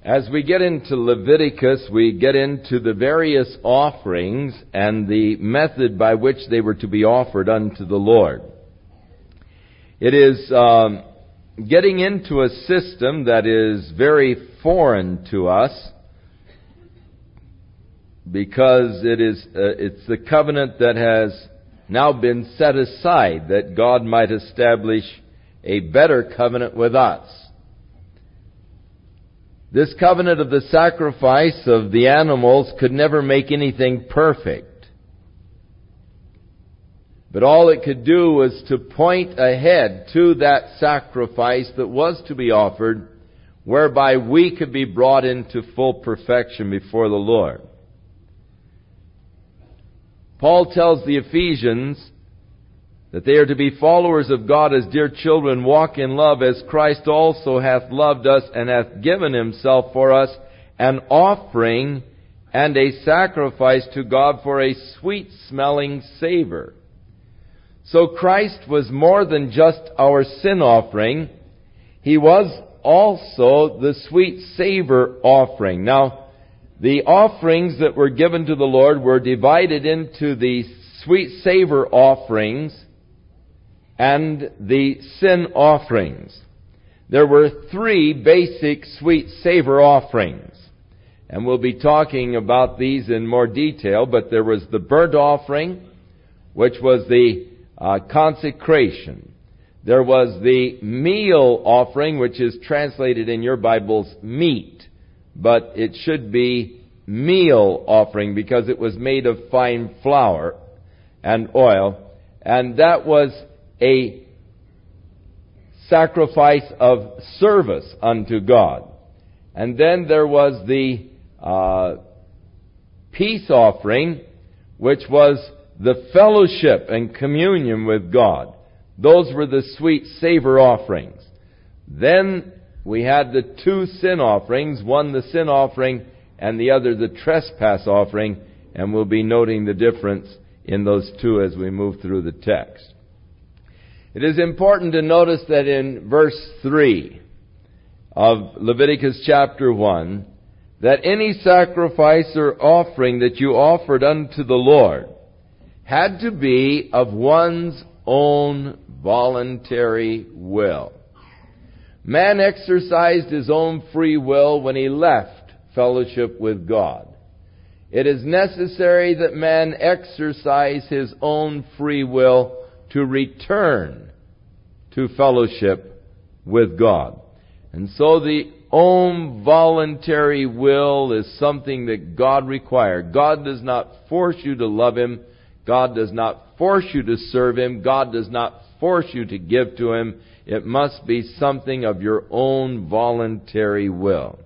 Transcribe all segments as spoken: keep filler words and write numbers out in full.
As we get into Leviticus, we get into the various offerings and the method by which they were to be offered unto the Lord. It is um, getting into a system that is very foreign to us, because it is uh, it's the covenant that has now been set aside, that God might establish a better covenant with us. This covenant of the sacrifice of the animals could never make anything perfect. But all it could do was to point ahead to that sacrifice that was to be offered, whereby we could be brought into full perfection before the Lord. Paul tells the Ephesians that they are to be followers of God as dear children, walk in love as Christ also hath loved us and hath given himself for us, an offering and a sacrifice to God for a sweet-smelling savor. So Christ was more than just our sin offering. He was also the sweet savor offering. Now, the offerings that were given to the Lord were divided into the sweet savor offerings and the sin offerings. There were three basic sweet savor offerings, and we'll be talking about these in more detail. But there was the burnt offering, which was the uh, consecration. There was the meal offering, which is translated in your Bibles meat, but it should be meal offering because it was made of fine flour and oil, and that was a sacrifice of service unto God. And then there was the uh, peace offering, which was the fellowship and communion with God. Those were the sweet savor offerings. Then we had the two sin offerings, one the sin offering and the other the trespass offering, and we'll be noting the difference in those two as we move through the text. It is important to notice that in verse three of Leviticus chapter one, that any sacrifice or offering that you offered unto the Lord had to be of one's own voluntary will. Man exercised his own free will when he left fellowship with God. It is necessary that man exercise his own free will to return to fellowship with God. And so the own voluntary will is something that God requires. God does not force you to love Him. God does not force you to serve Him. God does not force you to give to Him. It must be something of your own voluntary will.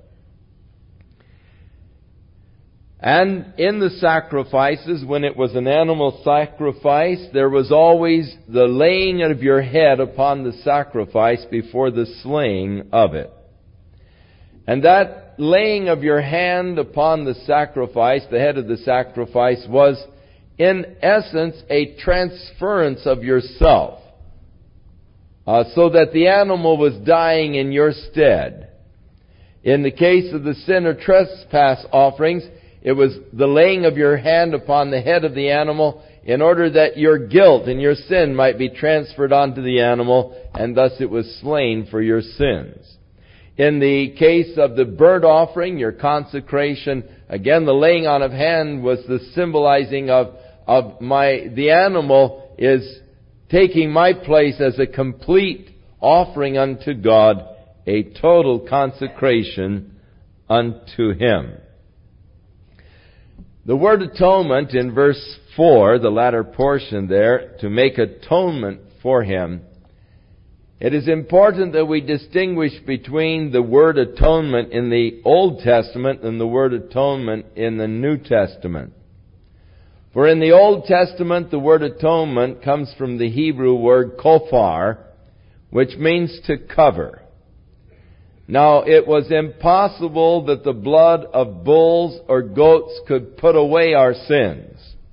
And in the sacrifices, when it was an animal sacrifice, there was always the laying of your head upon the sacrifice before the slaying of it. And that laying of your hand upon the sacrifice, the head of the sacrifice, was in essence a transference of yourself, uh, so that the animal was dying in your stead. In the case of the sin or trespass offerings, it was the laying of your hand upon the head of the animal in order that your guilt and your sin might be transferred onto the animal, and thus it was slain for your sins. In the case of the burnt offering, your consecration, again the laying on of hand was the symbolizing of, of my, the animal is taking my place as a complete offering unto God, a total consecration unto Him. The word atonement in verse four, the latter portion there, to make atonement for Him, it is important that we distinguish between the word atonement in the Old Testament and the word atonement in the New Testament. For in the Old Testament, the word atonement comes from the Hebrew word kofar, which means to cover. Now, it was impossible that the blood of bulls or goats could put away our sins.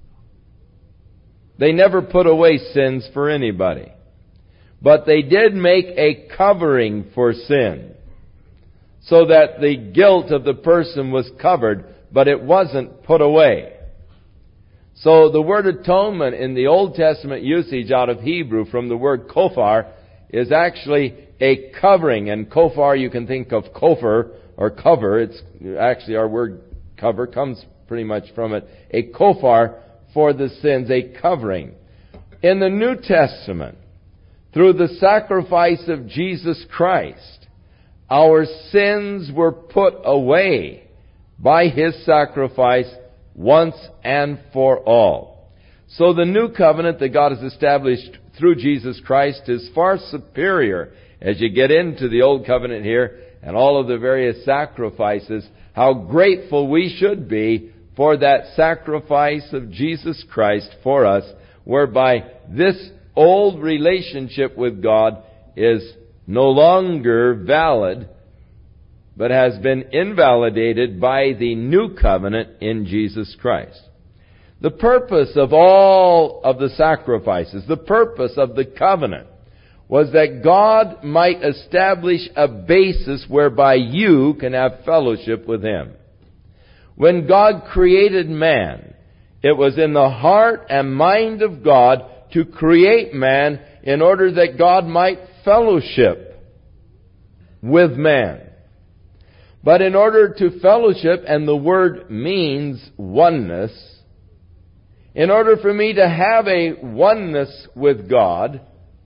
They never put away sins for anybody. But they did make a covering for sin. so that the guilt of the person was covered, but it wasn't put away. So the word atonement in the Old Testament usage out of Hebrew from the word kofar is actually a covering. And kofar, you can think of kofer or cover. It's actually our word cover comes pretty much from it. A kofar for the sins, a covering. In the New Testament, through the sacrifice of Jesus Christ, our sins were put away by His sacrifice once and for all. So the new covenant that God has established through Jesus Christ is far superior as you get into the old covenant here and all of the various sacrifices. How grateful we should be for that sacrifice of Jesus Christ for us, whereby this old relationship with God is no longer valid, but has been invalidated by the new covenant in Jesus Christ. The purpose of all of the sacrifices, the purpose of the covenant, was that God might establish a basis whereby you can have fellowship with Him. When God created man, it was in the heart and mind of God to create man in order that God might fellowship with man. But in order to fellowship, and the word means oneness, in order for me to have a oneness with God,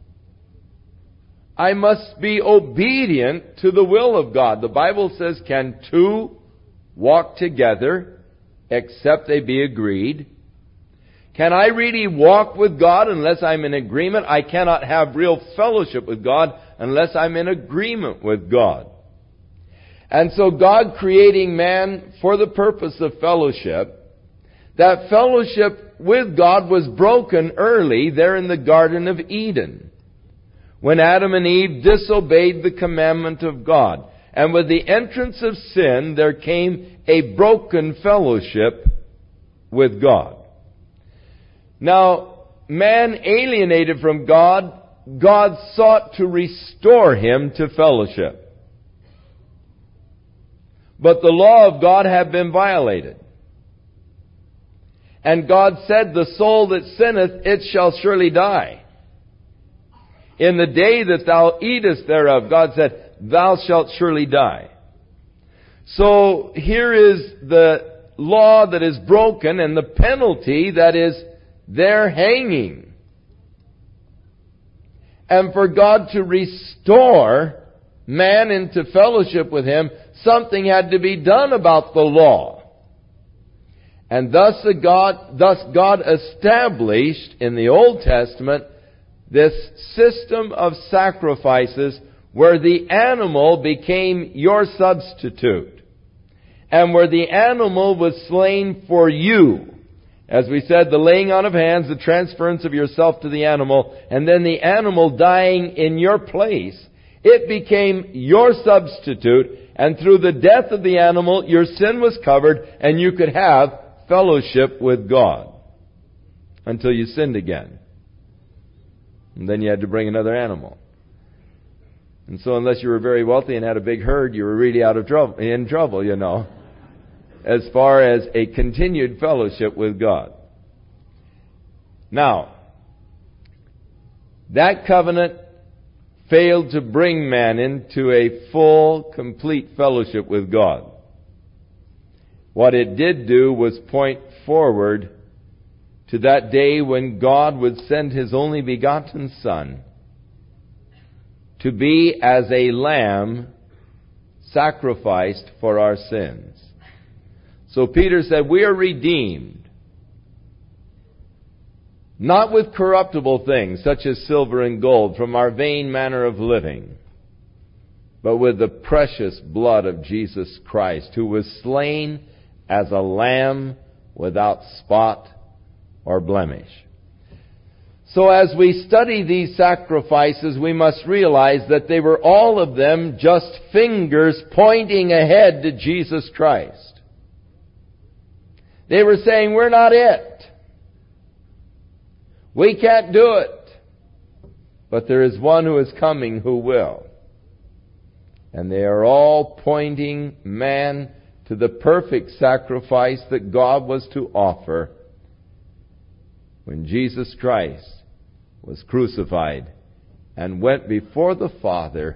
I must be obedient to the will of God. The Bible says, can two walk together except they be agreed? Can I really walk with God unless I'm in agreement? I cannot have real fellowship with God unless I'm in agreement with God. And so God creating man for the purpose of fellowship, that fellowship with God was broken early there in the Garden of Eden, when Adam and Eve disobeyed the commandment of God. And with the entrance of sin, there came a broken fellowship with God. Now, man alienated from God, God sought to restore him to fellowship. But the law of God had been violated. And God said, the soul that sinneth, it shall surely die. In the day that thou eatest thereof, God said, thou shalt surely die. So here is the law that is broken and the penalty that is there hanging. And for God to restore man into fellowship with Him, something had to be done about the law. And thus God, thus God established in the Old Testament this system of sacrifices where the animal became your substitute, and where the animal was slain for you. As we said, the laying on of hands, the transference of yourself to the animal, and then the animal dying in your place. It became your substitute, and through the death of the animal, your sin was covered, and you could have fellowship with God until you sinned again. And then you had to bring another animal. And so unless you were very wealthy and had a big herd, you were really out of trouble, in trouble, you know, as far as a continued fellowship with God. Now, that covenant failed to bring man into a full, complete fellowship with God. What it did do was point forward to that day when God would send His only begotten Son to be as a lamb sacrificed for our sins. So Peter said, we are redeemed, not with corruptible things such as silver and gold from our vain manner of living, but with the precious blood of Jesus Christ, who was slain as a lamb without spot or blemish. So as we study these sacrifices, we must realize that they were all of them just fingers pointing ahead to Jesus Christ. They were saying, we're not it. We can't do it. But there is one who is coming who will. And they are all pointing man to the perfect sacrifice that God was to offer when Jesus Christ was crucified and went before the Father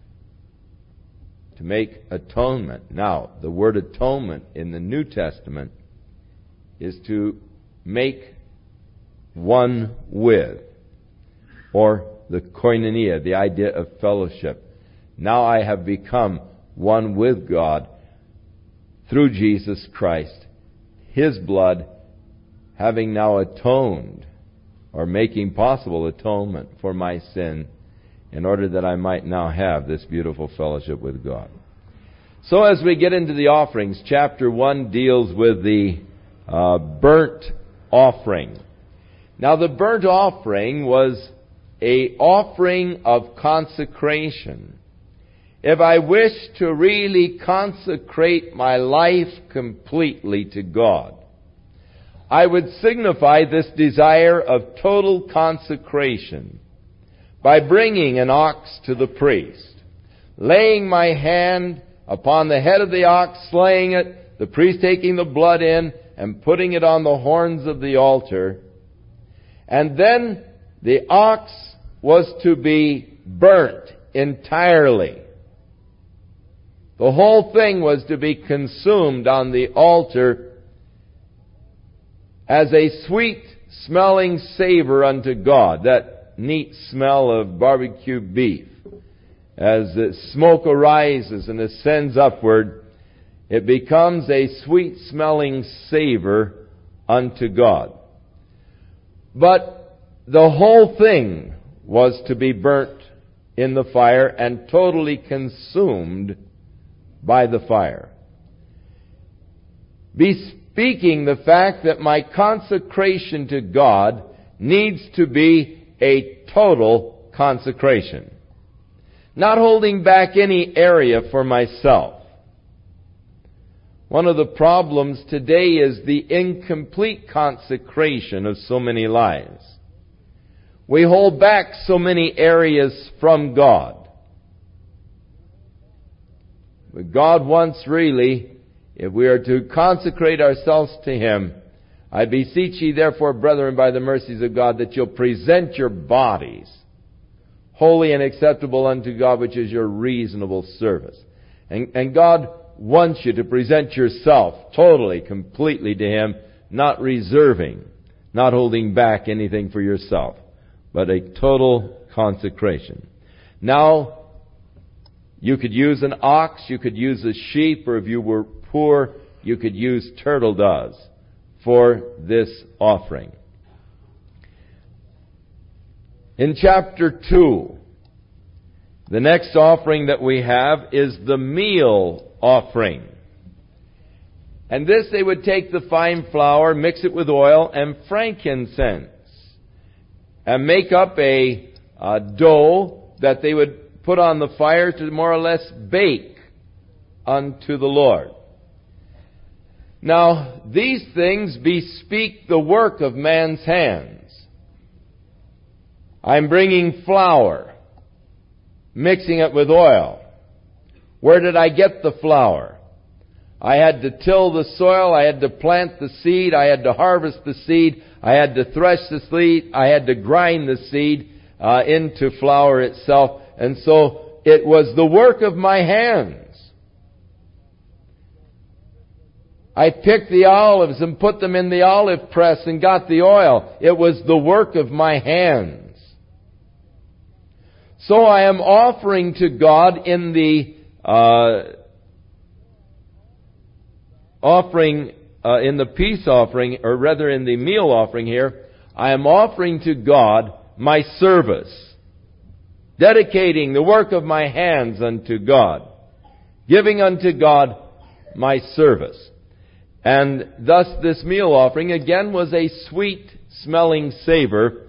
to make atonement. Now, the word atonement in the New Testament is to make one with, or the koinonia, the idea of fellowship. Now I have become one with God through Jesus Christ, His blood having now atoned, or making possible atonement for my sin, in order that I might now have this beautiful fellowship with God. So as we get into the offerings, chapter one deals with the uh, burnt offering. Now the burnt offering was a offering of consecration. If I wish to really consecrate my life completely to God, I would signify this desire of total consecration by bringing an ox to the priest, laying my hand upon the head of the ox, slaying it, the priest taking the blood in and putting it on the horns of the altar. And then the ox was to be burnt entirely. The whole thing was to be consumed on the altar as a sweet-smelling savor unto God. That neat smell of barbecue beef. As the smoke arises and ascends upward, it becomes a sweet-smelling savor unto God. But the whole thing was to be burnt in the fire and totally consumed by the fire, bespeaking the fact that my consecration to God needs to be a total consecration, not holding back any area for myself. One of the problems today is the incomplete consecration of so many lives. We hold back so many areas from God. But God wants really, if we are to consecrate ourselves to Him, I beseech ye therefore, brethren, by the mercies of God, that you'll present your bodies holy and acceptable unto God, which is your reasonable service. And, and God wants you to present yourself totally, completely to Him, not reserving, not holding back anything for yourself, but a total consecration. Now, you could use an ox, you could use a sheep, or if you were poor, you could use turtle doves for this offering. In chapter two, the next offering that we have is the meal offering. And this, they would take the fine flour, mix it with oil and frankincense, and make up a, a dough that they would put on the fire to more or less bake unto the Lord. Now, these things bespeak the work of man's hands. I'm bringing flour, mixing it with oil. Where did I get the flour? I had to till the soil, I had to plant the seed, I had to harvest the seed, I had to thresh the seed, I had to grind the seed uh, into flour itself. And so it was the work of my hands. I picked the olives and put them in the olive press and got the oil. It was the work of my hands. So I am offering to God in the uh, offering, uh, in the peace offering, or rather in the meal offering here, I am offering to God my service, dedicating the work of my hands unto God, giving unto God my service. And thus this meal offering again was a sweet-smelling savor.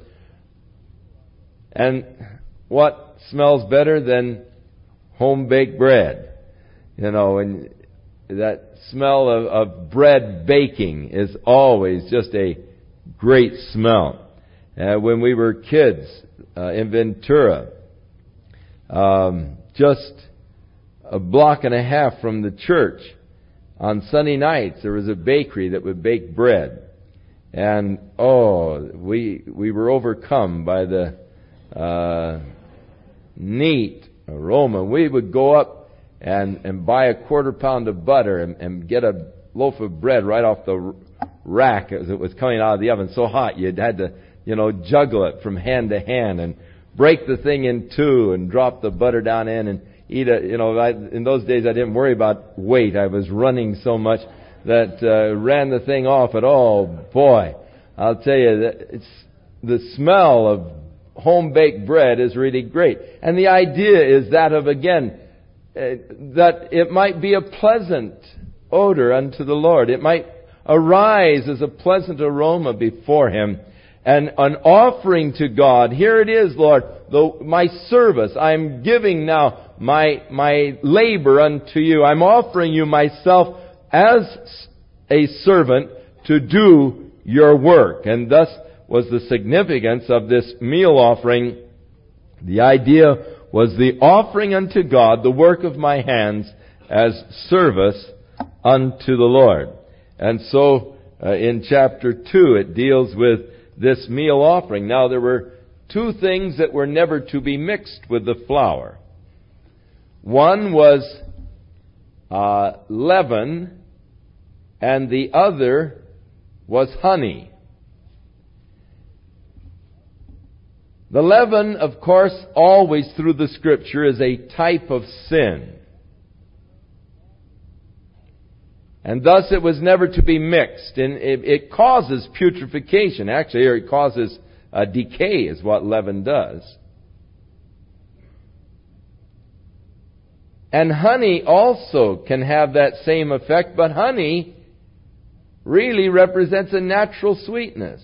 And what smells better than home-baked bread? You know, and that smell of, of bread baking is always just a great smell. Uh, when we were kids uh, in Ventura, um, just a block and a half from the church, on Sunday nights, there was a bakery that would bake bread. And, oh, we we were overcome by the uh, neat aroma. We would go up and, and buy a quarter pound of butter and, and get a loaf of bread right off the rack as it was coming out of the oven. So hot, you had to, you know, juggle it from hand to hand and break the thing in two and drop the butter down in and eat it. You know, I, in those days I didn't worry about weight. I was running so much that uh, ran the thing off at all. Boy, I'll tell you, that it's the smell of home-baked bread is really great. And the idea is that of, again, uh, that it might be a pleasant odor unto the Lord. It might arise as a pleasant aroma before Him. And an offering to God. Here it is, Lord, the, my service. I'm giving now my, my labor unto you. I'm offering you myself as a servant to do your work. And thus was the significance of this meal offering. The idea was the offering unto God, the work of my hands, as service unto the Lord. And so uh, in chapter two it deals with this meal offering. Now there were two things that were never to be mixed with the flour. One was uh, leaven, and the other was honey. The leaven, of course, always through the Scripture is a type of sin. And thus it was never to be mixed. And it, it causes putrefaction. Actually, or it causes uh, decay is what leaven does. And honey also can have that same effect, but honey really represents a natural sweetness.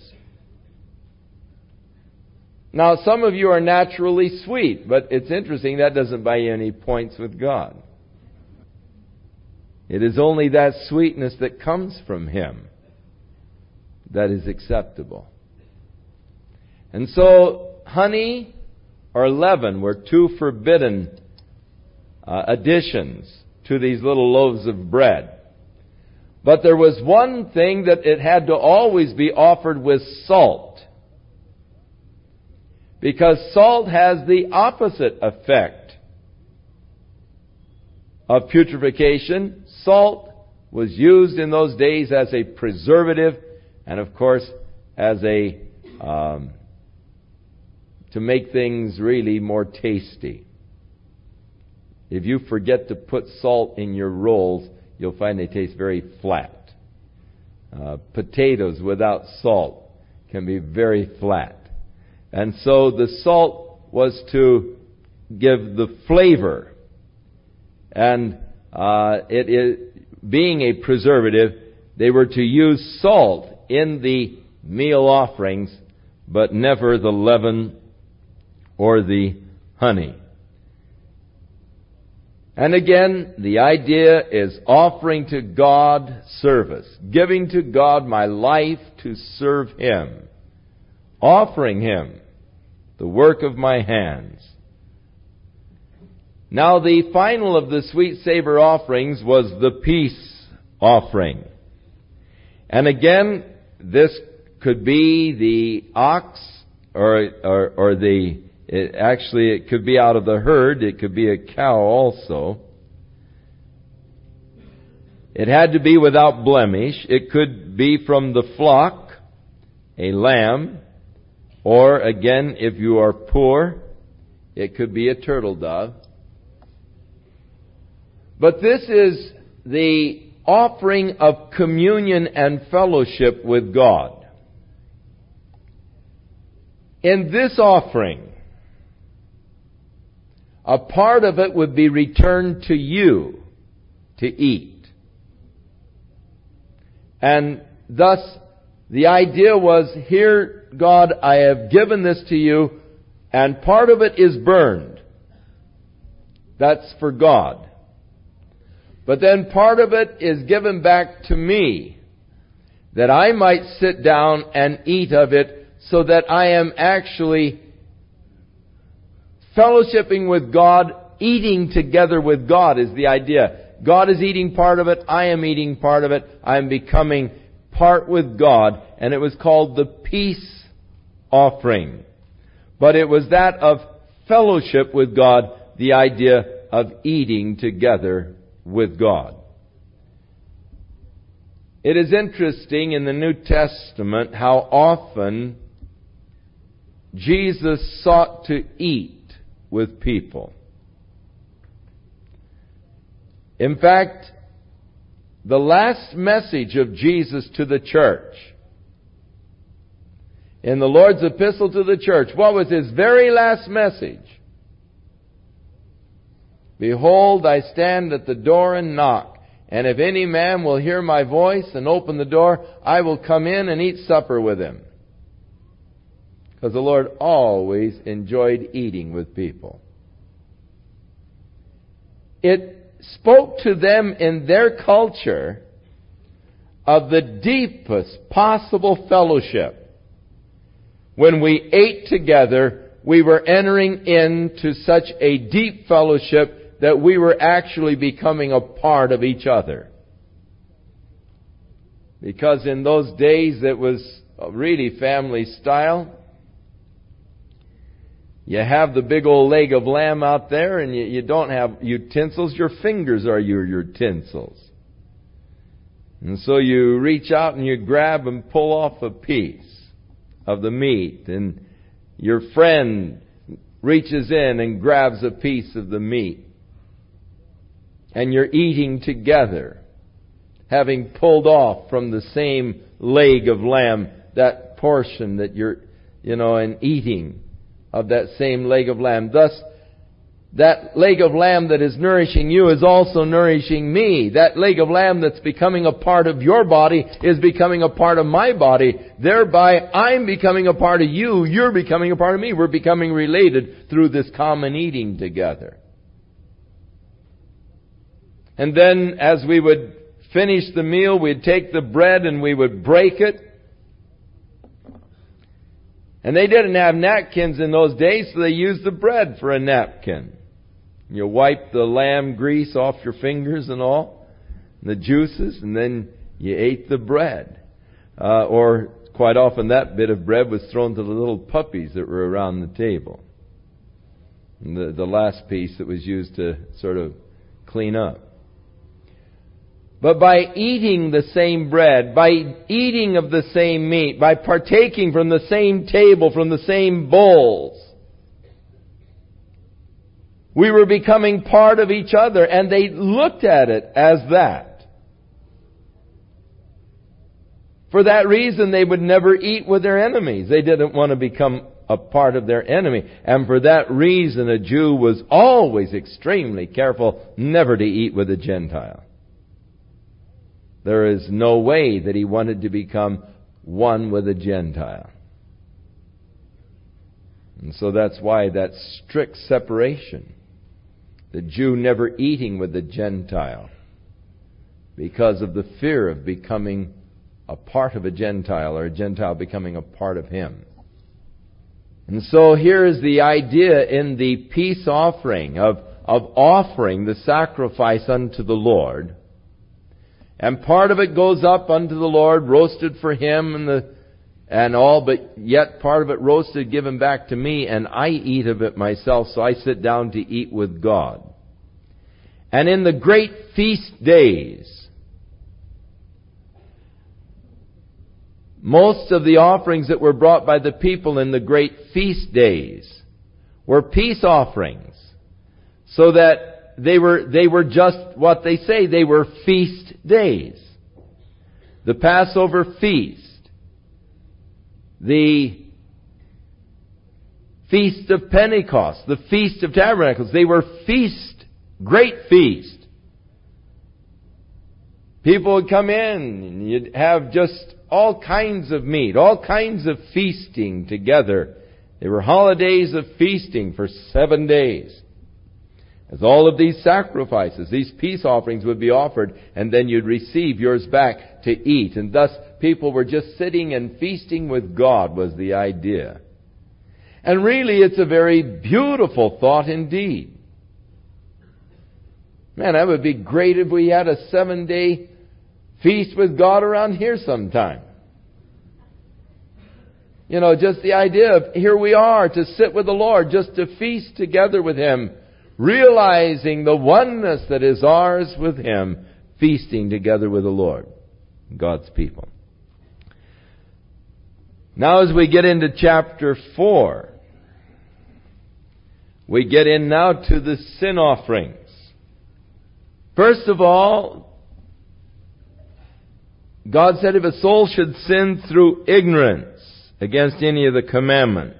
Now, some of you are naturally sweet, but it's interesting, that doesn't buy you any points with God. It is only that sweetness that comes from Him that is acceptable. And so, honey or leaven were two forbidden uh, additions to these little loaves of bread. But there was one thing that it had to always be offered with salt. Because salt has the opposite effect of putrefaction. Salt was used in those days as a preservative and, of course, as a um, to make things really more tasty. If you forget to put salt in your rolls, you'll find they taste very flat. Uh, potatoes without salt can be very flat. And so the salt was to give the flavor. And uh, it is, being a preservative, they were to use salt in the meal offerings, but never the leaven or the honey. And again, the idea is offering to God service, giving to God my life to serve Him, offering Him the work of my hands. Now the final of the sweet savor offerings was the peace offering. And again, this could be the ox or or, or the it, actually it could be out of the herd, it could be a cow also. It had to be without blemish. It could be from the flock, a lamb, or again, if you are poor, it could be a turtle dove. But this is the offering of communion and fellowship with God. In this offering, a part of it would be returned to you to eat. And thus, the idea was, here, God, I have given this to you, and part of it is burned. That's for God. But then part of it is given back to me, that I might sit down and eat of it, so that I am actually fellowshipping with God eating together with God is the idea. God is eating part of it. I am eating part of it. I am becoming part with God. And it was called the peace offering. But it was that of fellowship with God, the idea of eating together with God. It is interesting in the New Testament how often Jesus sought to eat with people. In fact, the last message of Jesus to the church, in the Lord's epistle to the church, what was His very last message? Behold, I stand at the door and knock. And if any man will hear my voice and open the door, I will come in and eat supper with him. Because the Lord always enjoyed eating with people. It spoke to them in their culture of the deepest possible fellowship. When we ate together, we were entering into such a deep fellowship that we were actually becoming a part of each other. Because in those days it was really family style. You have the big old leg of lamb out there and you, you don't have utensils. Your fingers are your utensils. And so you reach out and you grab and pull off a piece of the meat. And your friend reaches in and grabs a piece of the meat. And you're eating together, having pulled off from the same leg of lamb, that portion that you're, you know, and eating of that same leg of lamb. Thus, that leg of lamb that is nourishing you is also nourishing me. That leg of lamb that's becoming a part of your body is becoming a part of my body. Thereby, I'm becoming a part of you. You're becoming a part of me. We're becoming related through this common eating together. And then as we would finish the meal, we'd take the bread and we would break it. And they didn't have napkins in those days, so they used the bread for a napkin. You wipe the lamb grease off your fingers and all, and the juices, and then you ate the bread. Uh, or quite often that bit of bread was thrown to the little puppies that were around the table. And the, the last piece that was used to sort of clean up. But by eating the same bread, by eating of the same meat, by partaking from the same table, from the same bowls, we were becoming part of each other, and they looked at it as that. For that reason, they would never eat with their enemies. They didn't want to become a part of their enemy. And for that reason, a Jew was always extremely careful never to eat with a Gentile. There is no way that he wanted to become one with a Gentile. And so that's why that strict separation. The Jew never eating with the Gentile. Because of the fear of becoming a part of a Gentile, or a Gentile becoming a part of him. And so here is the idea in the peace offering of, of offering the sacrifice unto the Lord. And part of it goes up unto the Lord, roasted for Him and the and all, but yet part of it roasted, given back to me, and I eat of it myself, so I sit down to eat with God. And in the great feast days, most of the offerings that were brought by the people in the great feast days were peace offerings, so that They were, they were just what they say. They were feast days. The Passover feast. The Feast of Pentecost. The Feast of Tabernacles. They were feast. Great feast. People would come in and you'd have just all kinds of meat. All kinds of feasting together. They were holidays of feasting for seven days. As all of these sacrifices, these peace offerings would be offered, and then you'd receive yours back to eat. And thus people were just sitting and feasting with God was the idea. And really it's a very beautiful thought indeed. Man, that would be great if we had a seven-day feast with God around here sometime. You know, just the idea of here we are to sit with the Lord, just to feast together with Him, realizing the oneness that is ours with Him, feasting together with the Lord, God's people. Now as we get into chapter four, we get in now to the sin offerings. First of all, God said if a soul should sin through ignorance against any of the commandments,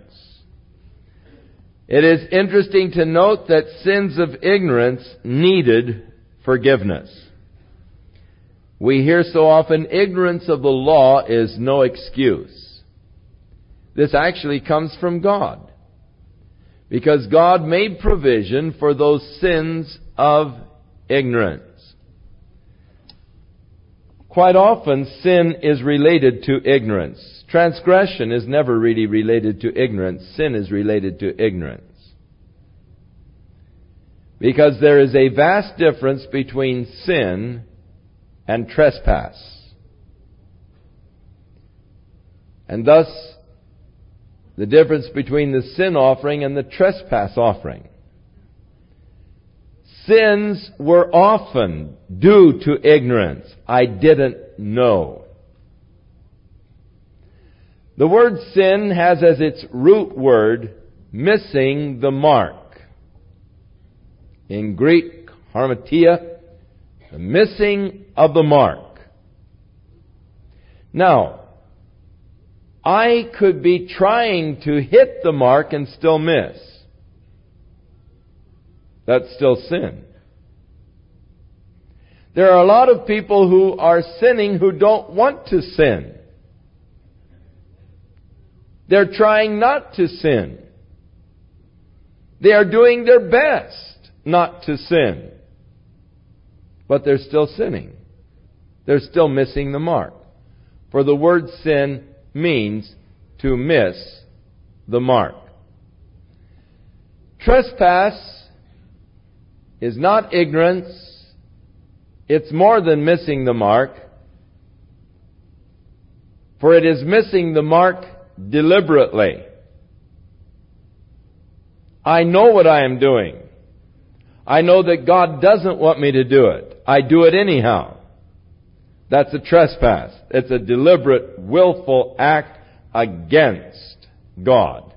it is interesting to note that sins of ignorance needed forgiveness. We hear so often, ignorance of the law is no excuse. This actually comes from God, because God made provision for those sins of ignorance. Quite often, sin is related to ignorance. Transgression is never really related to ignorance. Sin is related to ignorance. Because there is a vast difference between sin and trespass. And thus, the difference between the sin offering and the trespass offering. Sins were often due to ignorance. I didn't know. The word sin has as its root word missing the mark. In Greek, harmatia, the missing of the mark. Now, I could be trying to hit the mark and still miss. That's still sin. There are a lot of people who are sinning who don't want to sin. They're trying not to sin. They are doing their best not to sin. But they're still sinning. They're still missing the mark. For the word sin means to miss the mark. Trespass is not ignorance. It's more than missing the mark. For it is missing the mark deliberately. I know what I am doing. I know that God doesn't want me to do it. I do it anyhow. That's a trespass. It's a deliberate, willful act against God.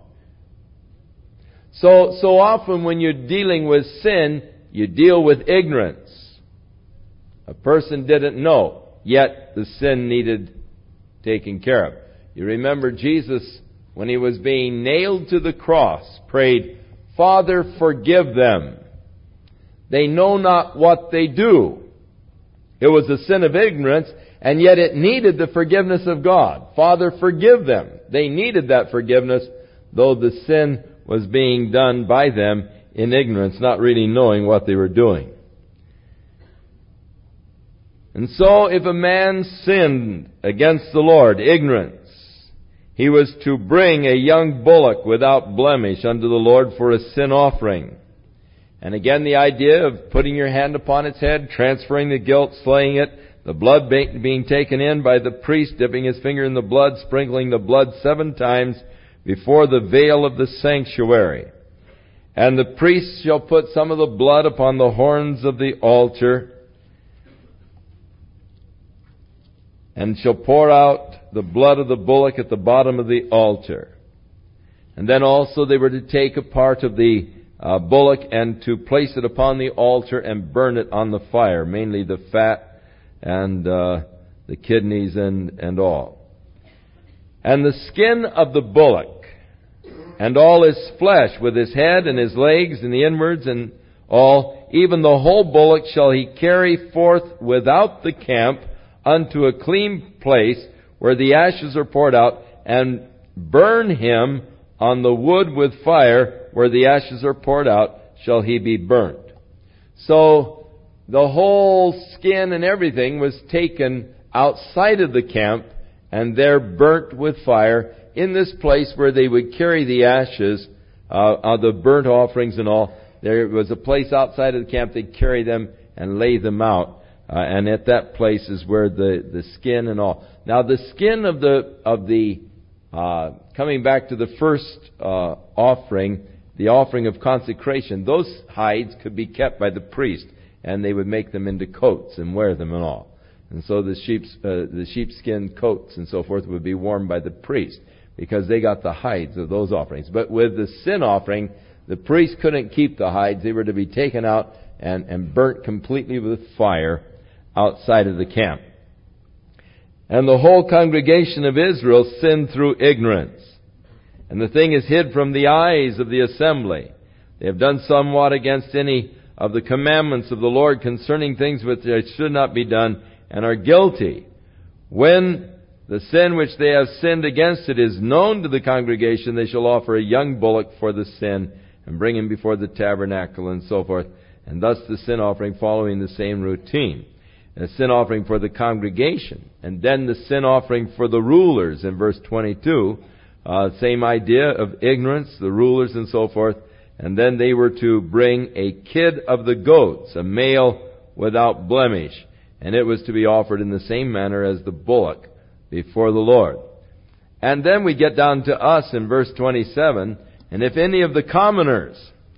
So, so often when you're dealing with sin, you deal with ignorance. A person didn't know, yet the sin needed taken care of. You remember Jesus, when He was being nailed to the cross, prayed, "Father, forgive them. They know not what they do." It was a sin of ignorance, and yet it needed the forgiveness of God. Father, forgive them. They needed that forgiveness, though the sin was being done by them in ignorance, not really knowing what they were doing. And so, if a man sinned against the Lord, ignorance, he was to bring a young bullock without blemish unto the Lord for a sin offering. And again, the idea of putting your hand upon its head, transferring the guilt, slaying it, the blood being taken in by the priest, dipping his finger in the blood, sprinkling the blood seven times before the veil of the sanctuary. And the priest shall put some of the blood upon the horns of the altar, and shall pour out the blood of the bullock at the bottom of the altar. And then also they were to take a part of the uh, bullock and to place it upon the altar and burn it on the fire, mainly the fat and uh, the kidneys and, and all. And the skin of the bullock and all his flesh, with his head and his legs and the inwards and all, even the whole bullock shall he carry forth without the camp unto a clean place where the ashes are poured out, and burn him on the wood with fire where the ashes are poured out shall he be burnt. So the whole skin and everything was taken outside of the camp and there burnt with fire in this place where they would carry the ashes uh, of the burnt offerings and all. There was a place outside of the camp. They'd carry them and lay them out. Uh, and at that place is where the, the skin and all. Now the skin of the, of the, uh, coming back to the first, uh, offering, the offering of consecration, those hides could be kept by the priest, and they would make them into coats and wear them and all. And so the sheep's, uh, the sheepskin coats and so forth would be worn by the priest, because they got the hides of those offerings. But with the sin offering, the priest couldn't keep the hides. They were to be taken out and, and burnt completely with fire outside of the camp. And the whole congregation of Israel sinned through ignorance. And the thing is hid from the eyes of the assembly. They have done somewhat against any of the commandments of the Lord concerning things which should not be done, and are guilty. When the sin which they have sinned against it is known to the congregation, they shall offer a young bullock for the sin, and bring him before the tabernacle, and so forth. And thus the sin offering following the same routine. A sin offering for the congregation. And then the sin offering for the rulers in verse twenty-two. Uh, same idea of ignorance, the rulers and so forth. And then they were to bring a kid of the goats, a male without blemish. And it was to be offered in the same manner as the bullock before the Lord. And then we get down to us in verse twenty-seven. And if any of the commoners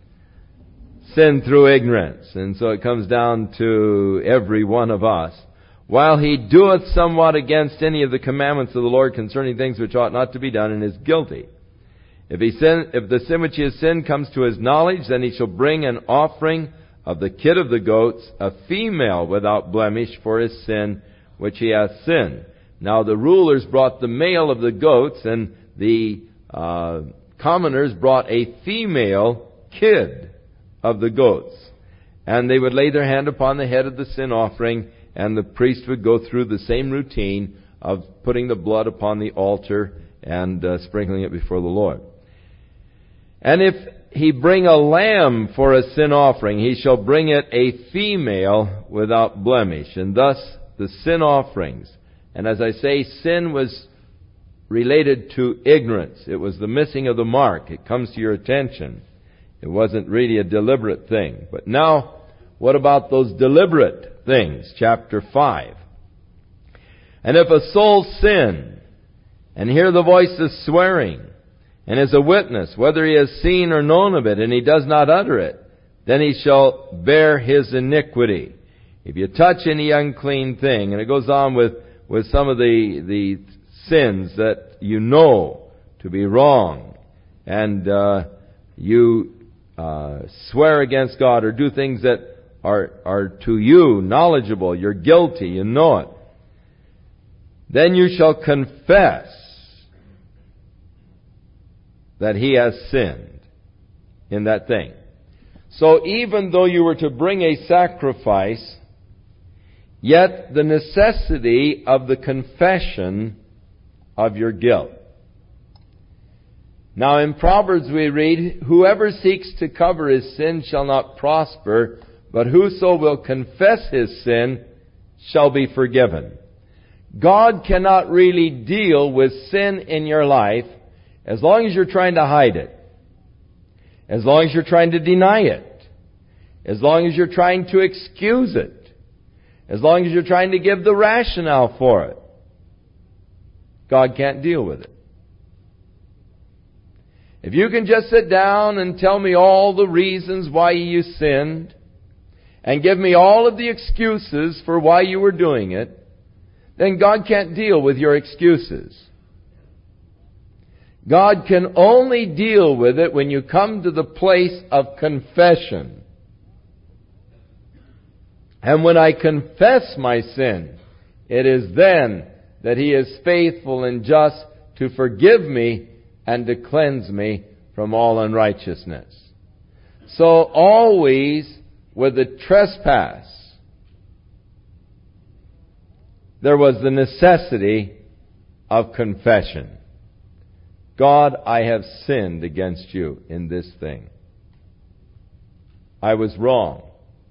sin through ignorance, and so it comes down to every one of us, while he doeth somewhat against any of the commandments of the Lord concerning things which ought not to be done, and is guilty. If he sin, if the sin which he has sinned comes to his knowledge, then he shall bring an offering of the kid of the goats, a female without blemish, for his sin which he hath sinned. Now the rulers brought the male of the goats, and the uh, commoners brought a female kid of the goats. And they would lay their hand upon the head of the sin offering, and the priest would go through the same routine of putting the blood upon the altar and uh, sprinkling it before the Lord. And if he bring a lamb for a sin offering, he shall bring it a female without blemish. And thus the sin offerings. And as I say, sin was related to ignorance. It was the missing of the mark. It comes to your attention. It wasn't really a deliberate thing. But now, what about those deliberate things? Chapter five. And if a soul sin, and hear the voice of swearing, and is a witness, whether he has seen or known of it, and he does not utter it, then he shall bear his iniquity. If you touch any unclean thing, and it goes on with, with some of the, the sins that you know to be wrong, and uh, you Uh, swear against God, or do things that are, are to you knowledgeable, you're guilty, you know it, then you shall confess that he has sinned in that thing. So even though you were to bring a sacrifice, yet the necessity of the confession of your guilt. Now in Proverbs we read, whoever seeks to cover his sin shall not prosper, but whoso will confess his sin shall be forgiven. God cannot really deal with sin in your life as long as you're trying to hide it, as long as you're trying to deny it, as long as you're trying to excuse it, as long as you're trying to give the rationale for it. God can't deal with it. If you can just sit down and tell me all the reasons why you sinned, and give me all of the excuses for why you were doing it, then God can't deal with your excuses. God can only deal with it when you come to the place of confession. And when I confess my sin, it is then that He is faithful and just to forgive me and to cleanse me from all unrighteousness. So always with the trespass, there was the necessity of confession. God, I have sinned against you in this thing. I was wrong.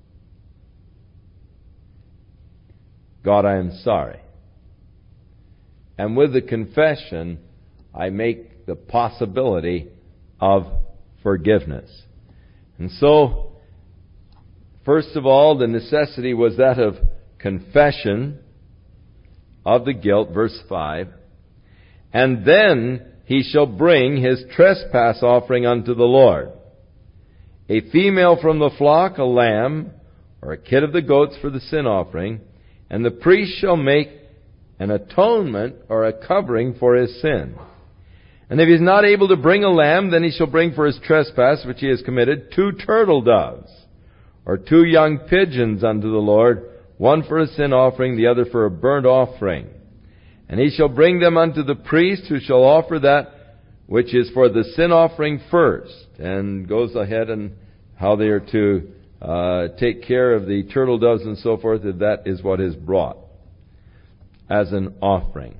God, I am sorry. And with the confession, I make the possibility of forgiveness. And so, First of all, the necessity was that of confession of the guilt, verse five. And then he shall bring his trespass offering unto the Lord. A female from the flock, a lamb, or a kid of the goats for the sin offering, and the priest shall make an atonement or a covering for his sin. And if he is not able to bring a lamb, then he shall bring for his trespass which he has committed two turtle doves, or two young pigeons unto the Lord, one for a sin offering, the other for a burnt offering. And he shall bring them unto the priest, who shall offer that which is for the sin offering first. And goes ahead and how they are to uh, take care of the turtle doves and so forth, if that is what is brought as an offering.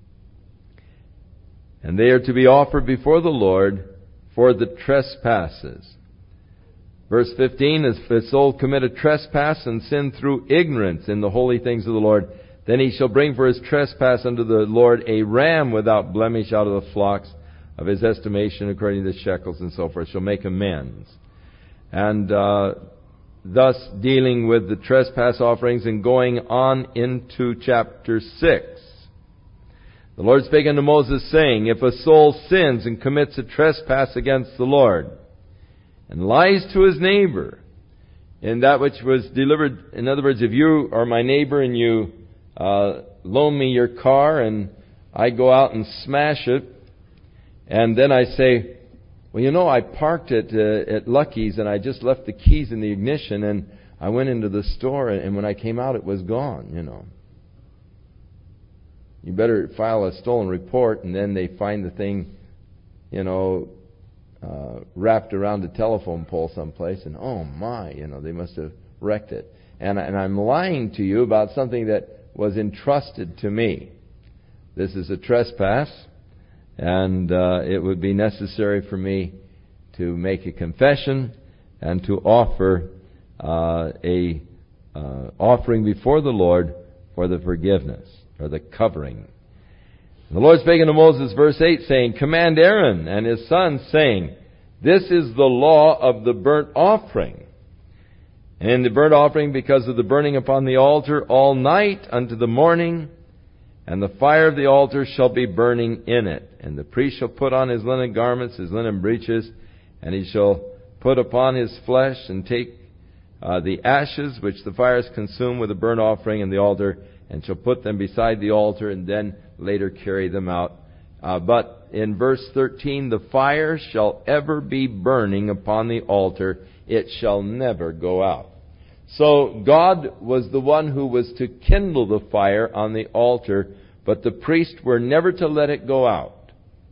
And they are to be offered before the Lord for the trespasses. Verse fifteen, if a soul commit a trespass and sin through ignorance in the holy things of the Lord, then he shall bring for his trespass unto the Lord a ram without blemish out of the flocks of his estimation according to the shekels and so forth. Shall make amends. And uh, thus dealing with the trespass offerings and going on into chapter six. The Lord spake unto Moses, saying, if a soul sins and commits a trespass against the Lord, and lies to his neighbor in that which was delivered, in other words, if you are my neighbor and you uh, loan me your car and I go out and smash it, and then I say, well, you know, I parked it uh, at Lucky's and I just left the keys in the ignition and I went into the store and when I came out it was gone, you know. You better file a stolen report, and then they find the thing, you know, uh, wrapped around a telephone pole someplace, and oh my, you know, they must have wrecked it. And, and I'm lying to you about something that was entrusted to me. This is a trespass, and uh, it would be necessary for me to make a confession and to offer uh, a uh, offering before the Lord for the forgiveness, or the covering. And the Lord spake unto Moses, verse eight, saying, command Aaron and his sons, saying, this is the law of the burnt offering. And in the burnt offering, because of the burning upon the altar all night unto the morning, and the fire of the altar shall be burning in it. And the priest shall put on his linen garments, his linen breeches, and he shall put upon his flesh, and take uh, the ashes which the fire has consumed with the burnt offering and the altar, and shall put them beside the altar, and then later carry them out. Uh, but in verse thirteen, the fire shall ever be burning upon the altar. It shall never go out. So God was the one who was to kindle the fire on the altar, but the priests were never to let it go out.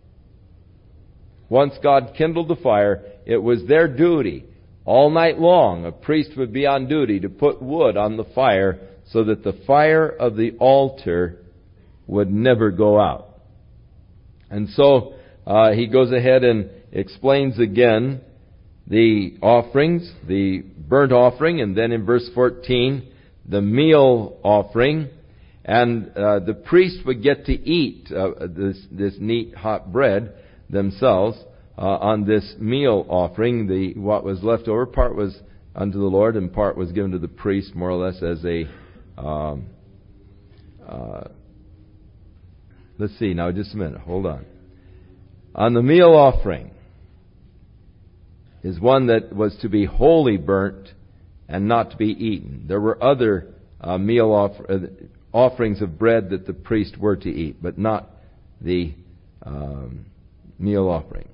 Once God kindled the fire, it was their duty. All night long, a priest would be on duty to put wood on the fire, so that the fire of the altar would never go out. And so uh, he goes ahead and explains again the offerings, the burnt offering, and then in verse fourteen, the meal offering. And uh, the priest would get to eat uh, this, this neat hot bread themselves uh, on this meal offering. The what was left over, part was unto the Lord, and part was given to the priest, more or less as a Um, uh, let's see, now just a minute, hold on. On the meal offering is one that was to be wholly burnt and not to be eaten. There were other uh, meal offer, uh, offerings of bread that the priest were to eat, but not the um, meal offering.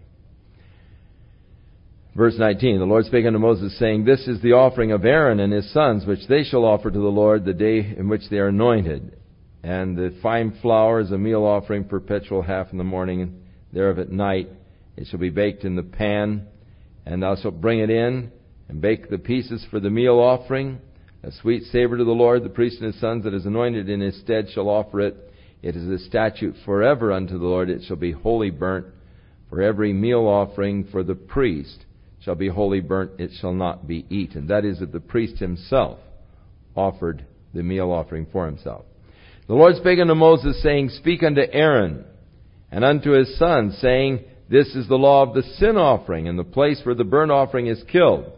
Verse nineteen, the Lord spake unto Moses, saying, this is the offering of Aaron and his sons, which they shall offer to the Lord the day in which they are anointed. And the fine flour is a meal offering, perpetual, half in the morning, and thereof at night. It shall be baked in the pan, and thou shalt bring it in, and bake the pieces for the meal offering, a sweet savor to the Lord. The priest and his sons that is anointed in his stead shall offer it. It is a statute forever unto the Lord. It shall be wholly burnt. For every meal offering for the priest shall be wholly burnt, it shall not be eaten. That is, that the priest himself offered the meal offering for himself. The Lord spake unto Moses, saying, speak unto Aaron and unto his sons, saying, this is the law of the sin offering, and the place where the burnt offering is killed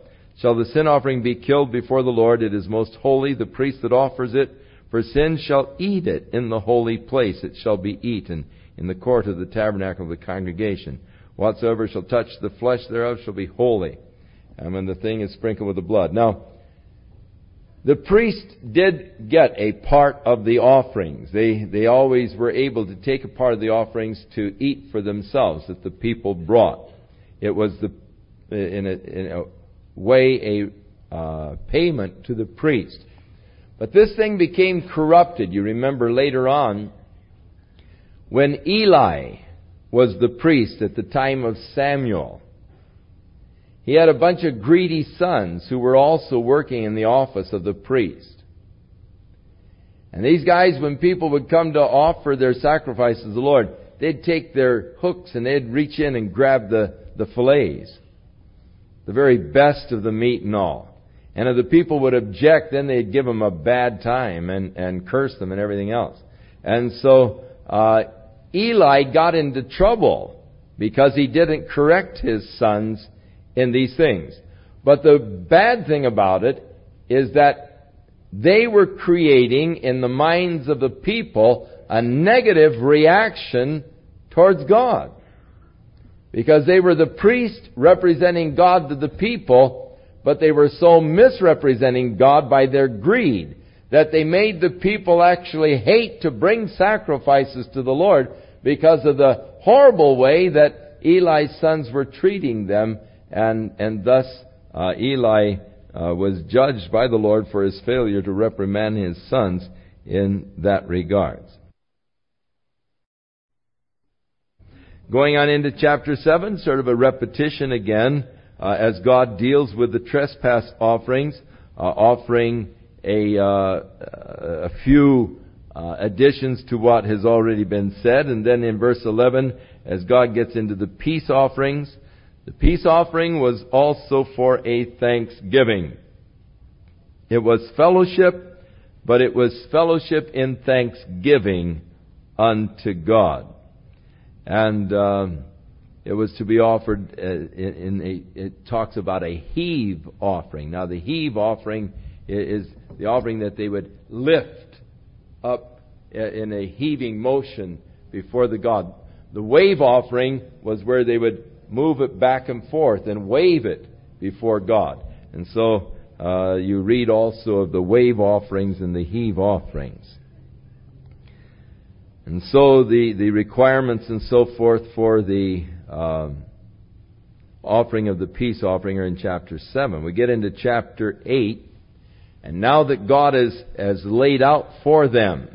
shall the sin offering be killed before the Lord. It is most holy. The priest that offers it for sin shall eat it in the holy place. It shall be eaten in the court of the tabernacle of the congregation. Whatsoever shall touch the flesh thereof shall be holy, and when the thing is sprinkled with the blood. Now, the priest did get a part of the offerings. They they always were able to take a part of the offerings to eat for themselves that the people brought. It was the in a, in a way a uh, payment to the priest. But this thing became corrupted. You remember later on when Eli was the priest at the time of Samuel. He had a bunch of greedy sons who were also working in the office of the priest. And these guys, when people would come to offer their sacrifices to the Lord, they'd take their hooks and they'd reach in and grab the, the fillets, the very best of the meat and all. And if the people would object, then they'd give them a bad time and, and curse them and everything else. And so uh, Eli got into trouble because he didn't correct his sons in these things. But the bad thing about it is that they were creating in the minds of the people a negative reaction towards God. Because they were the priest representing God to the people, but they were so misrepresenting God by their greed that they made the people actually hate to bring sacrifices to the Lord because of the horrible way that Eli's sons were treating them. And and thus uh, Eli uh, was judged by the Lord for his failure to reprimand his sons in that regard. Going on into chapter seven, sort of a repetition again, uh, as God deals with the trespass offerings, uh, offering a, uh, a few uh, additions to what has already been said. And then in verse eleven, as God gets into the peace offerings, the peace offering was also for a thanksgiving. It was fellowship, but it was fellowship in thanksgiving unto God. And um, it was to be offered uh, in, in a, it talks about a heave offering. Now the heave offering is the offering that they would lift up in a heaving motion before the God. The wave offering was where they would move it back and forth and wave it before God. And so uh, you read also of the wave offerings and the heave offerings. And so the, the requirements and so forth for the um, offering of the peace offering are in chapter seven. We get into chapter eight, and now that God has, has laid out for them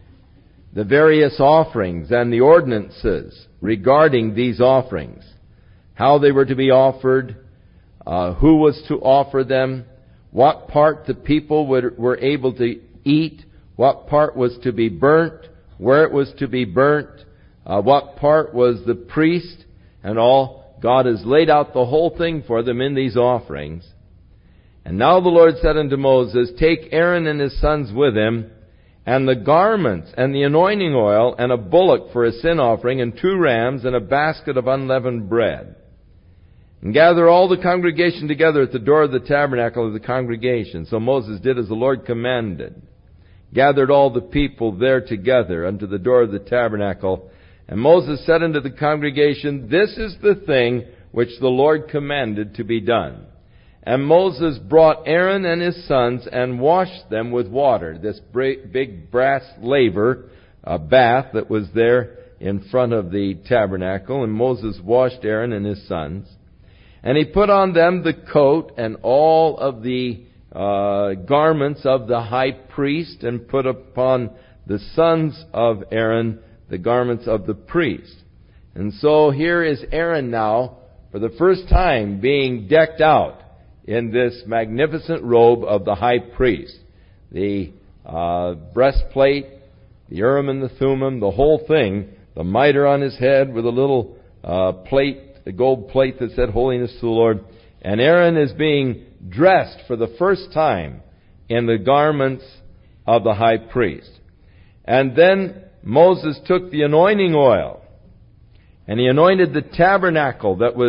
the various offerings and the ordinances regarding these offerings, how they were to be offered, uh, who was to offer them, what part the people would, were able to eat, what part was to be burnt, where it was to be burnt, uh, what part was the priest, and all. God has laid out the whole thing for them in these offerings. And now the Lord said unto Moses, Take Aaron and his sons with him, and the garments, and the anointing oil, and a bullock for a sin offering, and two rams, and a basket of unleavened bread. And gather all the congregation together at the door of the tabernacle of the congregation. So Moses did as the Lord commanded. Gathered all the people there together unto the door of the tabernacle. And Moses said unto the congregation, This is the thing which the Lord commanded to be done. And Moses brought Aaron and his sons and washed them with water. This big brass laver, a bath that was there in front of the tabernacle. And Moses washed Aaron and his sons. And he put on them the coat and all of the uh, garments of the high priest, and put upon the sons of Aaron the garments of the priest. And so here is Aaron now, for the first time, being decked out in this magnificent robe of the high priest. The uh, breastplate, the Urim and the Thummim, the whole thing, the mitre on his head with a little uh, plate, a gold plate that said Holiness to the Lord. And Aaron is being dressed for the first time in the garments of the high priest. And then Moses took the anointing oil, and he anointed the tabernacle that was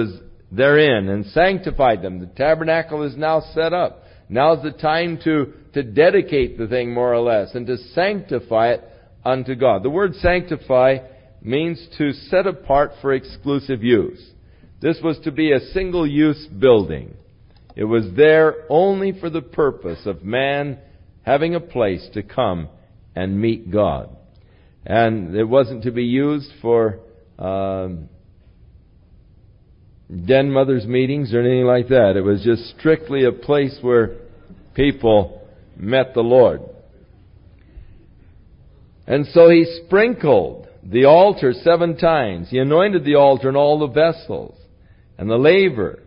therein and sanctified them. The tabernacle is now set up. Now's the time to, to dedicate the thing more or less and to sanctify it unto God. The word sanctify means to set apart for exclusive use. This was to be a single-use building. It was there only for the purpose of man having a place to come and meet God. And it wasn't to be used for um, den mothers meetings or anything like that. It was just strictly a place where people met the Lord. And so he sprinkled the altar seven times. He anointed the altar and all the vessels and the laver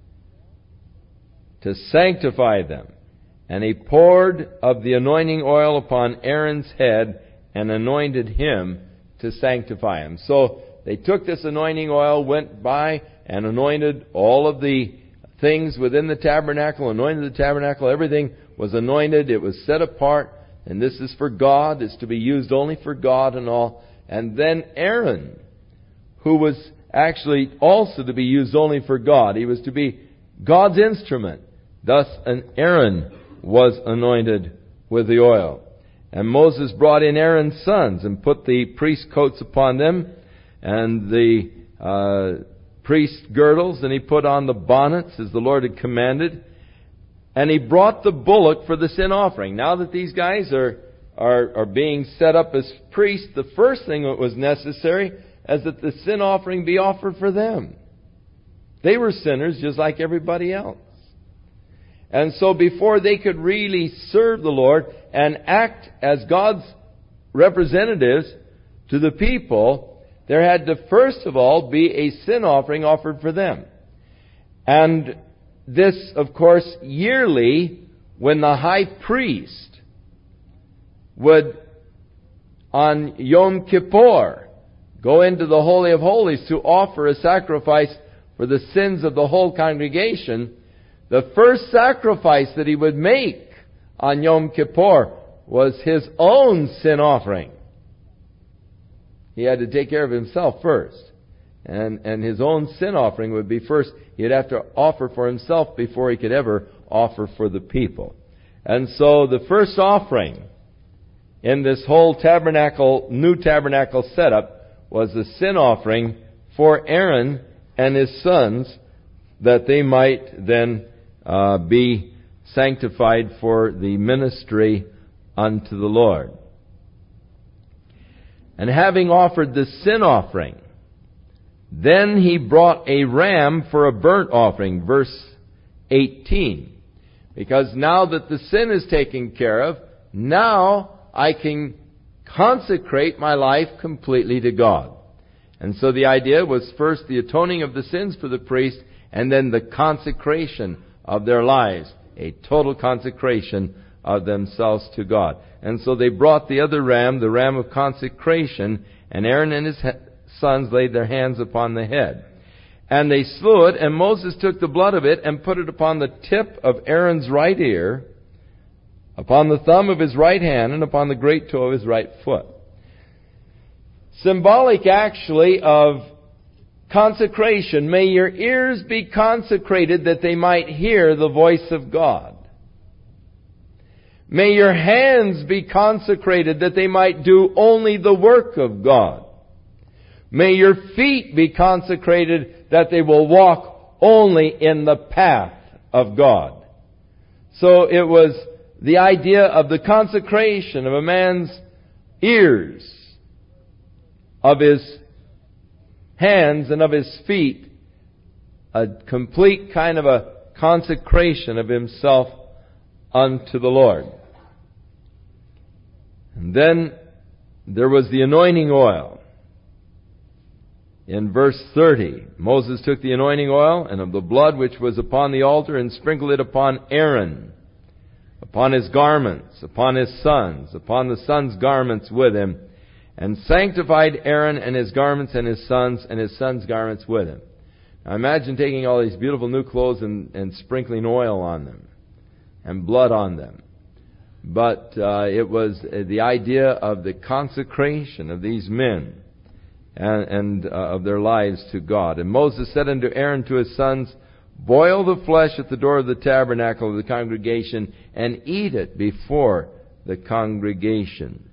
to sanctify them. And he poured of the anointing oil upon Aaron's head and anointed him to sanctify him. So they took this anointing oil, went by and anointed all of the things within the tabernacle, anointed the tabernacle. Everything was anointed. It was set apart. And this is for God. It's to be used only for God and all. And then Aaron, who was actually also to be used only for God. He was to be God's instrument. Thus an Aaron was anointed with the oil. And Moses brought in Aaron's sons and put the priest coats upon them and the uh, priest girdles, and he put on the bonnets as the Lord had commanded. And he brought the bullock for the sin offering. Now that these guys are, are, are being set up as priests, the first thing that was necessary is that the sin offering be offered for them. They were sinners just like everybody else. And so before they could really serve the Lord and act as God's representatives to the people, there had to first of all be a sin offering offered for them. And this, of course, yearly, when the high priest would, on Yom Kippur, go into the Holy of Holies to offer a sacrifice for the sins of the whole congregation, the first sacrifice that he would make on Yom Kippur was his own sin offering. He had to take care of himself first. And, and his own sin offering would be first. He'd have to offer for himself before he could ever offer for the people. And so the first offering in this whole tabernacle, new tabernacle setup, was the sin offering for Aaron and his sons, that they might then uh, be sanctified for the ministry unto the Lord. And having offered the sin offering, then he brought a ram for a burnt offering, verse eighteen. Because now that the sin is taken care of, now I can consecrate my life completely to God. And so the idea was first the atoning of the sins for the priest, and then the consecration of their lives, a total consecration of themselves to God. And so they brought the other ram, the ram of consecration, and Aaron and his sons laid their hands upon the head. And they slew it, and Moses took the blood of it and put it upon the tip of Aaron's right ear, upon the thumb of his right hand, and upon the great toe of his right foot. Symbolic, actually, of consecration. May your ears be consecrated that they might hear the voice of God. May your hands be consecrated that they might do only the work of God. May your feet be consecrated that they will walk only in the path of God. So it was the idea of the consecration of a man's ears, of his hands and of his feet, a complete kind of a consecration of himself unto the Lord. And then there was the anointing oil. In verse thirty, Moses took the anointing oil and of the blood which was upon the altar and sprinkled it upon Aaron, upon his garments, upon his sons, upon the sons' garments with him, and sanctified Aaron and his garments and his sons and his sons' garments with him. Now imagine taking all these beautiful new clothes and, and sprinkling oil on them and blood on them. But uh, it was the idea of the consecration of these men. and, and uh, of their lives to God. And Moses said unto Aaron to his sons, boil the flesh at the door of the tabernacle of the congregation, and eat it before the congregation.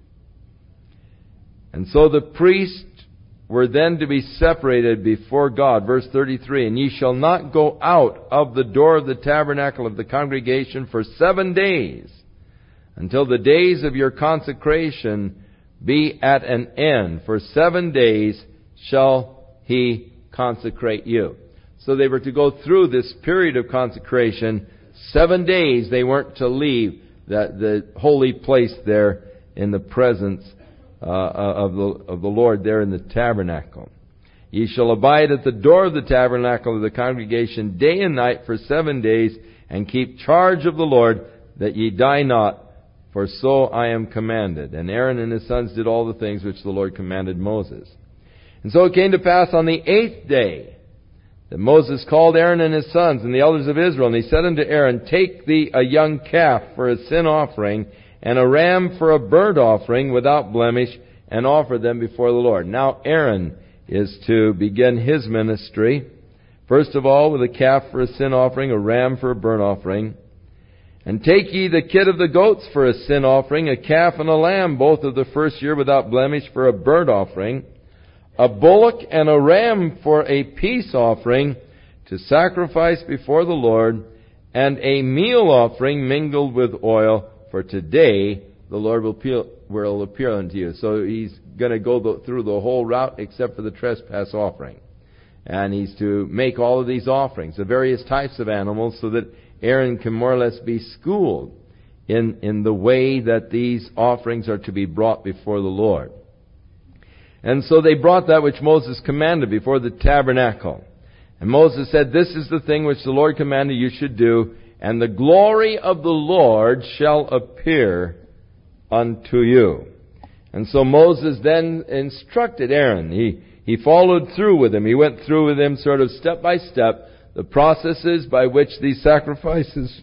And so the priests were then to be separated before God. Verse thirty-three, and ye shall not go out of the door of the tabernacle of the congregation for seven days, until the days of your consecration be at an end. For seven days shall he consecrate you. So they were to go through this period of consecration. Seven days they weren't to leave the, the holy place there in the presence uh, of the of the Lord there in the tabernacle. Ye shall abide at the door of the tabernacle of the congregation day and night for seven days, and keep charge of the Lord, that ye die not, for so I am commanded. And Aaron and his sons did all the things which the Lord commanded Moses. And so it came to pass on the eighth day that Moses called Aaron and his sons and the elders of Israel, and he said unto Aaron, take thee a young calf for a sin offering, and a ram for a burnt offering without blemish, and offer them before the Lord. Now Aaron is to begin his ministry, first of all with a calf for a sin offering, a ram for a burnt offering. And take ye the kid of the goats for a sin offering, a calf and a lamb, both of the first year without blemish, for a burnt offering, a bullock and a ram for a peace offering, to sacrifice before the Lord, and a meal offering mingled with oil, for today the Lord will appear, will appear unto you. So he's going to go the, through the whole route except for the trespass offering. And he's to make all of these offerings, the various types of animals, so that Aaron can more or less be schooled in, in the way that these offerings are to be brought before the Lord. And so they brought that which Moses commanded before the tabernacle. And Moses said, this is the thing which the Lord commanded you should do, and the glory of the Lord shall appear unto you. And so Moses then instructed Aaron. He, he followed through with him. He went through with him sort of step by step, the processes by which these sacrifices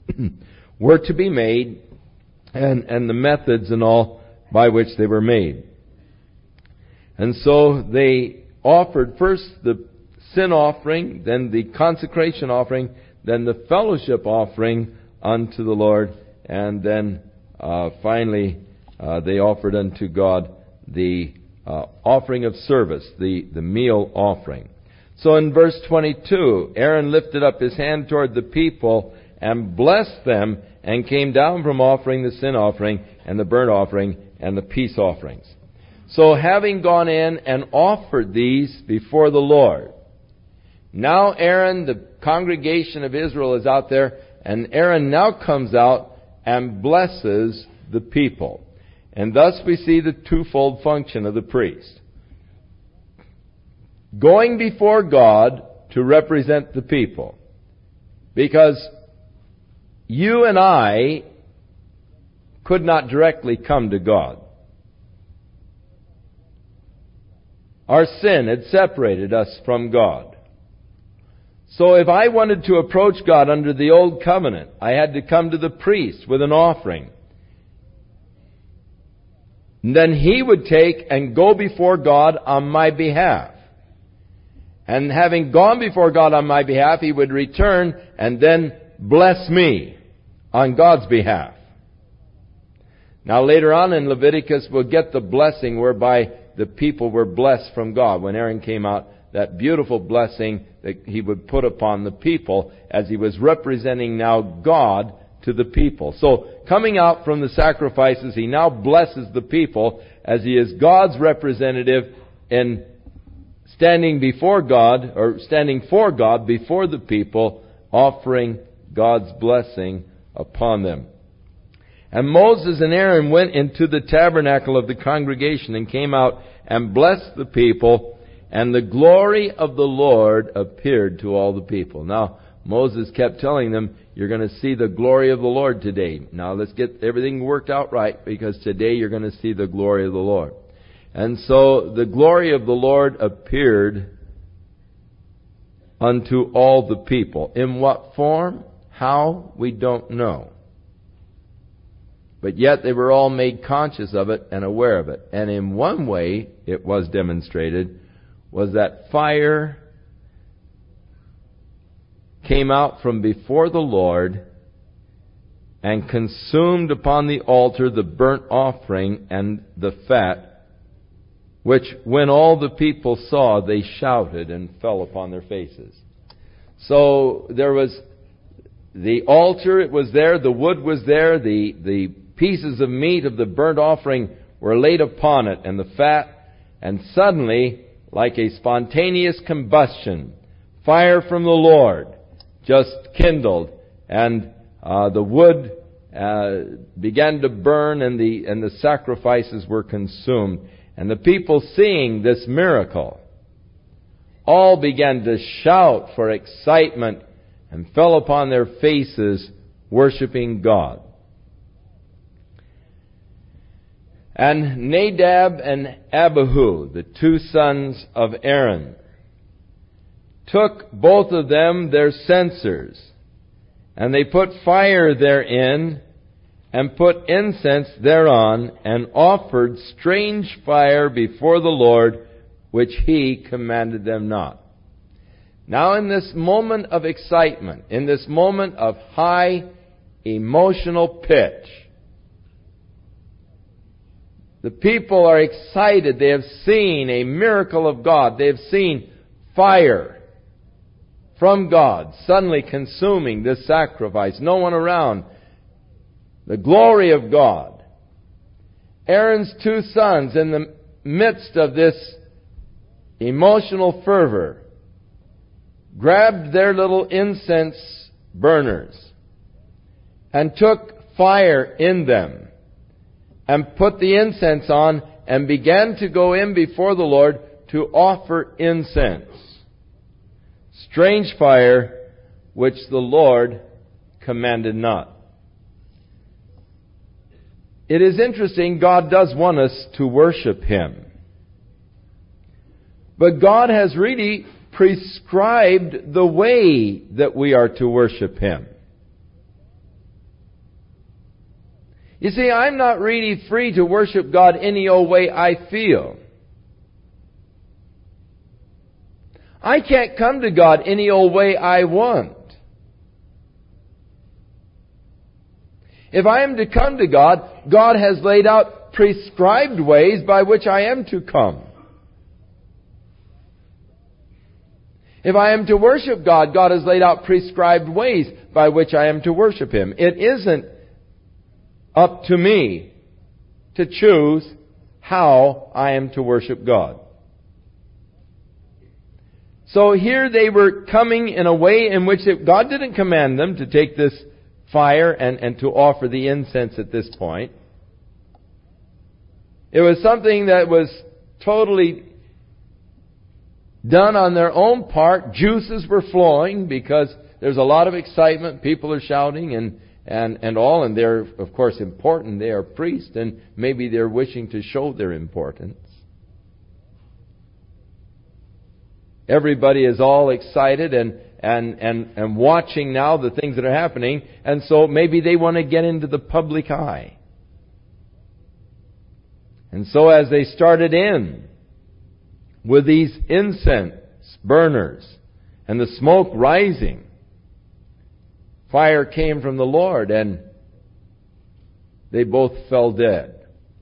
were to be made, and, and the methods and all by which they were made. And so they offered first the sin offering, then the consecration offering, then the fellowship offering unto the Lord, and then uh, finally uh, they offered unto God the uh, offering of service, the, the meal offering. So in verse twenty-two, Aaron lifted up his hand toward the people and blessed them, and came down from offering the sin offering and the burnt offering and the peace offerings. So having gone in and offered these before the Lord, now Aaron, the congregation of Israel, is out there, and Aaron now comes out and blesses the people. And thus we see the twofold function of the priest. Going before God to represent the people. Because you and I could not directly come to God. Our sin had separated us from God. So if I wanted to approach God under the old covenant, I had to come to the priest with an offering. And then he would take and go before God on my behalf. And having gone before God on my behalf, he would return and then bless me on God's behalf. Now later on in Leviticus, we'll get the blessing whereby the people were blessed from God. When Aaron came out, that beautiful blessing that he would put upon the people as he was representing now God to the people. So coming out from the sacrifices, he now blesses the people as he is God's representative in standing before God, or standing for God before the people, offering God's blessing upon them. And Moses and Aaron went into the tabernacle of the congregation and came out and blessed the people, and the glory of the Lord appeared to all the people. Now, Moses kept telling them, you're going to see the glory of the Lord today. Now, let's get everything worked out right, because today you're going to see the glory of the Lord. And so the glory of the Lord appeared unto all the people. In what form? How? We don't know. but yet they were all made conscious of it and aware of it. And in one way it was demonstrated was that fire came out from before the Lord and consumed upon the altar the burnt offering and the fat, which when all the people saw, they shouted and fell upon their faces. So there was the altar, it was there, the wood was there, the, the pieces of meat of the burnt offering were laid upon it, and the fat, and suddenly, like a spontaneous combustion, fire from the Lord just kindled, and uh, the wood uh, began to burn, and the and the sacrifices were consumed. And the people, seeing this miracle, all began to shout for excitement and fell upon their faces, worshiping God. And Nadab and Abihu, the two sons of Aaron, took both of them their censers, and they put fire therein, and put incense thereon, and offered strange fire before the Lord, which He commanded them not. Now in this moment of excitement, in this moment of high emotional pitch, the people are excited. They have seen a miracle of God. They have seen fire from God suddenly consuming this sacrifice. No one around. The glory of God. Aaron's two sons, in the midst of this emotional fervor, grabbed their little incense burners and took fire in them and put the incense on and began to go in before the Lord to offer incense. Strange fire which the Lord commanded not. It is interesting, God does want us to worship Him. But God has really prescribed the way that we are to worship Him. You see, I'm not really free to worship God any old way I feel. I can't come to God any old way I want. If I am to come to God, God has laid out prescribed ways by which I am to come. If I am to worship God, God has laid out prescribed ways by which I am to worship Him. It isn't up to me to choose how I am to worship God. So here they were coming in a way in which it, God didn't command them to take this fire and, and to offer the incense at this point. It was something that was totally done on their own part. Juices were flowing because there's a lot of excitement. People are shouting and, and, and all, and they're, of course, important. They are priests, and maybe they're wishing to show their importance. Everybody is all excited and, and, and, and watching now the things that are happening, and so maybe they want to get into the public eye. And so as they started in with these incense burners and the smoke rising, fire came from the Lord and they both fell dead.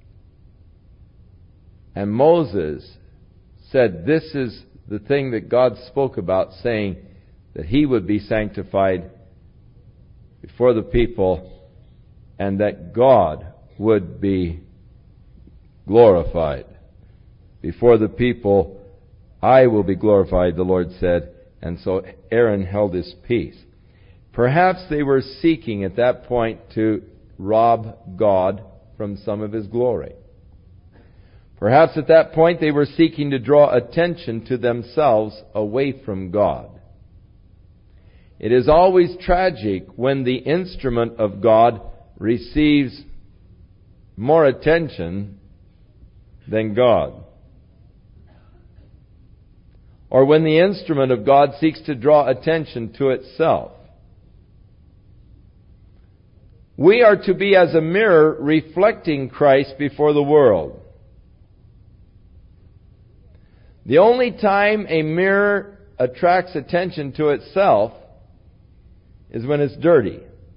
And Moses said, this is the thing that God spoke about, saying that He would be sanctified before the people and that God would be glorified. Before the people, I will be glorified, the Lord said. And so Aaron held his peace. Perhaps they were seeking at that point to rob God from some of His glory. Perhaps at that point they were seeking to draw attention to themselves away from God. It is always tragic when the instrument of God receives more attention than God. Or when the instrument of God seeks to draw attention to itself. We are to be as a mirror reflecting Christ before the world. The only time a mirror attracts attention to itself is when it's dirty.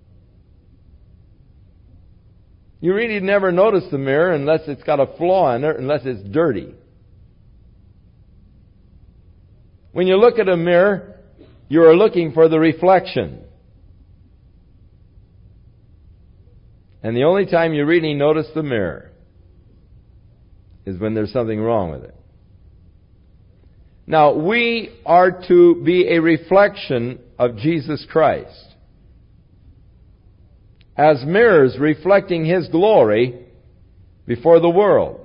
You really never notice the mirror unless it's got a flaw in it, unless it's dirty. When you look at a mirror, you are looking for the reflection. And the only time you really notice the mirror is when there's something wrong with it. Now, we are to be a reflection of Jesus Christ. As mirrors reflecting His glory before the world.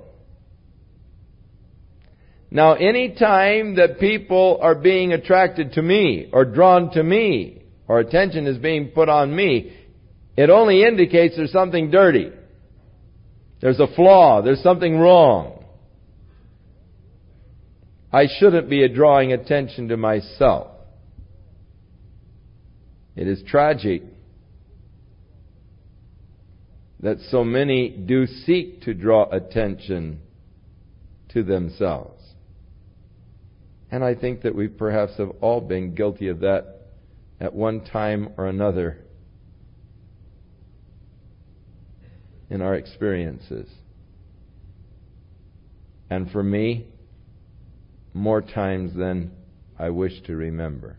Now, any time that people are being attracted to me, or drawn to me, or attention is being put on me, it only indicates there's something dirty. There's a flaw. There's something wrong. I shouldn't be drawing attention to myself. It is tragic that so many do seek to draw attention to themselves. And I think that we perhaps have all been guilty of that at one time or another in our experiences. And for me, more times than I wish to remember.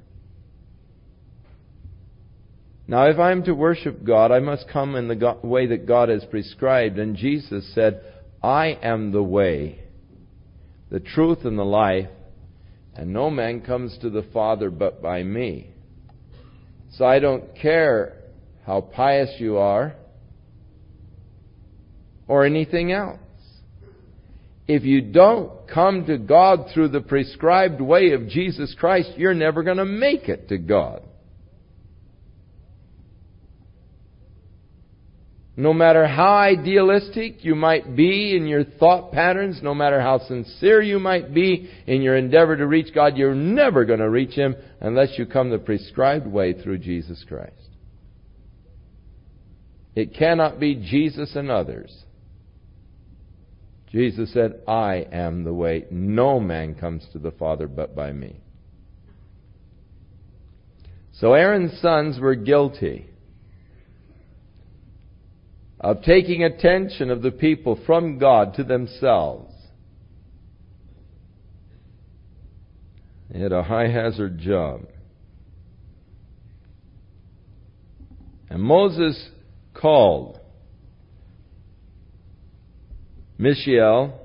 Now, if I'm to worship God, I must come in the way that God has prescribed. And Jesus said, I am the way, the truth, and the life, and no man comes to the Father but by me. So I don't care how pious you are or anything else. If you don't come to God through the prescribed way of Jesus Christ, you're never going to make it to God. No matter how idealistic you might be in your thought patterns, no matter how sincere you might be in your endeavor to reach God, you're never going to reach Him unless you come the prescribed way through Jesus Christ. It cannot be Jesus and others. Jesus said, I am the way. No man comes to the Father but by me. So Aaron's sons were guilty of taking attention of the people from God to themselves. They had a high-hazard job. And Moses called Mishael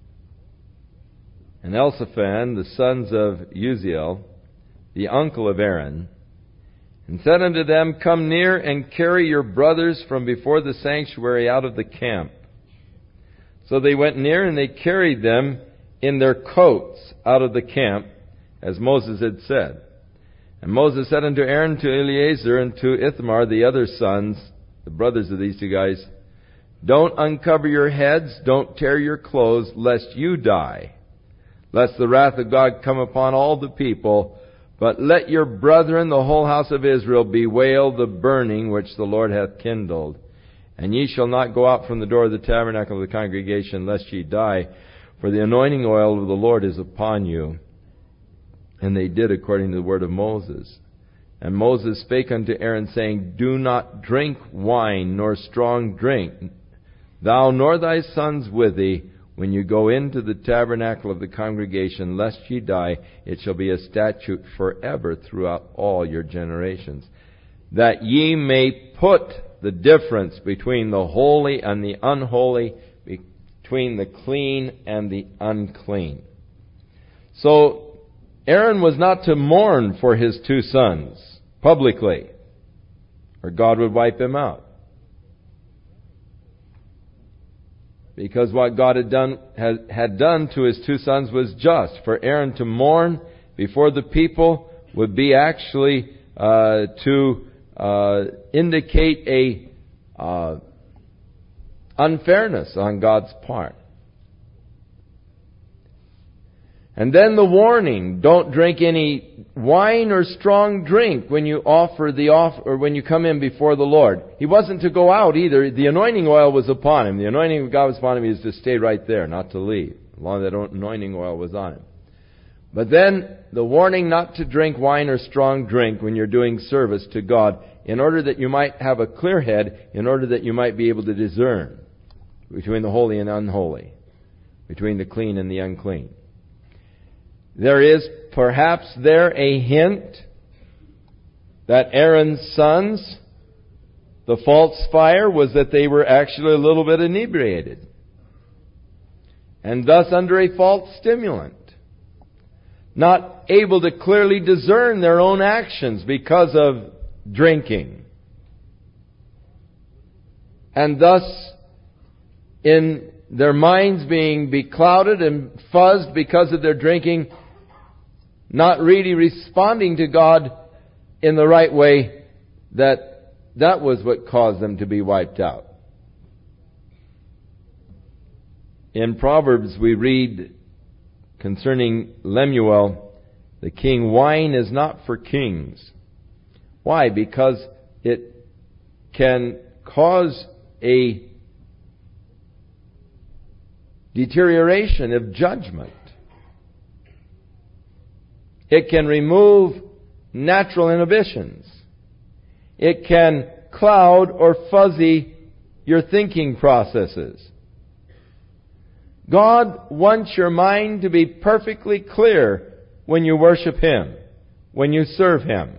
and Elzaphan, the sons of Uzziel, the uncle of Aaron, and said unto them, Come near and carry your brothers from before the sanctuary out of the camp. So they went near, and they carried them in their coats out of the camp, as Moses had said. And Moses said unto Aaron, to Eleazar, and to Ithamar, the other sons, the brothers of these two guys, Don't uncover your heads, don't tear your clothes, lest you die, lest the wrath of God come upon all the people. But let your brethren, the whole house of Israel, bewail the burning which the Lord hath kindled. And ye shall not go out from the door of the tabernacle of the congregation, lest ye die, for the anointing oil of the Lord is upon you. And they did according to the word of Moses. And Moses spake unto Aaron, saying, Do not drink wine, nor strong drink, thou nor thy sons with thee, when you go into the tabernacle of the congregation, lest ye die. It shall be a statute forever throughout all your generations, that ye may put the difference between the holy and the unholy, between the clean and the unclean. So Aaron was not to mourn for his two sons publicly, or God would wipe him out. Because what God had done had, had done to his two sons was just. For Aaron to mourn before the people would be actually uh, to uh, indicate a uh, unfairness on God's part. And then the warning, don't drink any wine or strong drink when you offer the off or when you come in before the Lord. He wasn't to go out either. The anointing oil was upon him. The anointing of God was upon him. He was to stay right there, not to leave, as long as that anointing oil was on him. But then the warning not to drink wine or strong drink when you're doing service to God, in order that you might have a clear head, in order that you might be able to discern between the holy and unholy, between the clean and the unclean. There is perhaps there a hint that Aaron's sons, the false fire, was that they were actually a little bit inebriated, and thus under a false stimulant, not able to clearly discern their own actions because of drinking. And thus, in their minds being beclouded and fuzzed because of their drinking, not really responding to God in the right way, that that was what caused them to be wiped out. In Proverbs we read concerning Lemuel, the king, wine is not for kings. Why? Because it can cause a deterioration of judgment. It can remove natural inhibitions. It can cloud or fuzzy your thinking processes. God wants your mind to be perfectly clear when you worship Him, when you serve Him.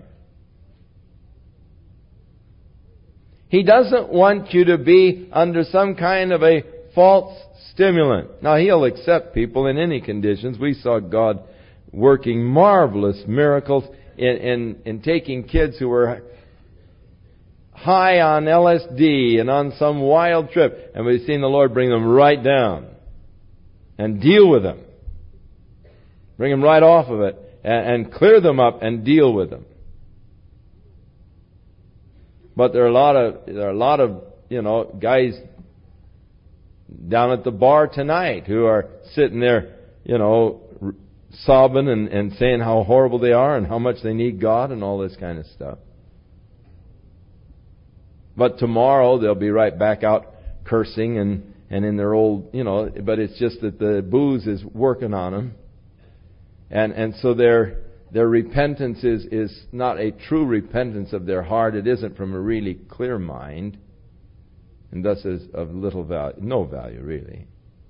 He doesn't want you to be under some kind of a false stimulant. Now, He'll accept people in any conditions. We saw God working marvelous miracles in, in, in taking kids who were high on L S D and on some wild trip, and we've seen the Lord bring them right down and deal with them. Bring them right off of it and, and clear them up and deal with them. But there are a lot of there are a lot of you know guys down at the bar tonight who are sitting there, you know, sobbing and, and saying how horrible they are and how much they need God and all this kind of stuff. But tomorrow they'll be right back out cursing and, and in their old, you know, but it's just that the booze is working on them. And and so their their repentance is, is not a true repentance of their heart. It isn't from a really clear mind. And thus is of little value, no value really.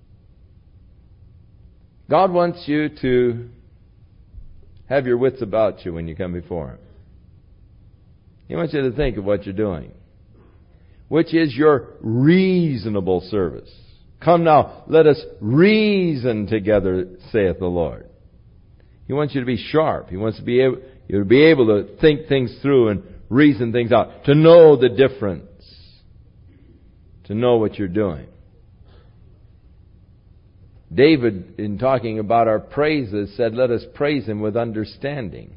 God wants you to have your wits about you when you come before Him. He wants you to think of what you're doing, which is your reasonable service. Come now, let us reason together, saith the Lord. He wants you to be sharp. He wants to be able, you to be able to think things through and reason things out, to know the difference, to know what you're doing. David, in talking about our praises, said, let us praise Him with understanding.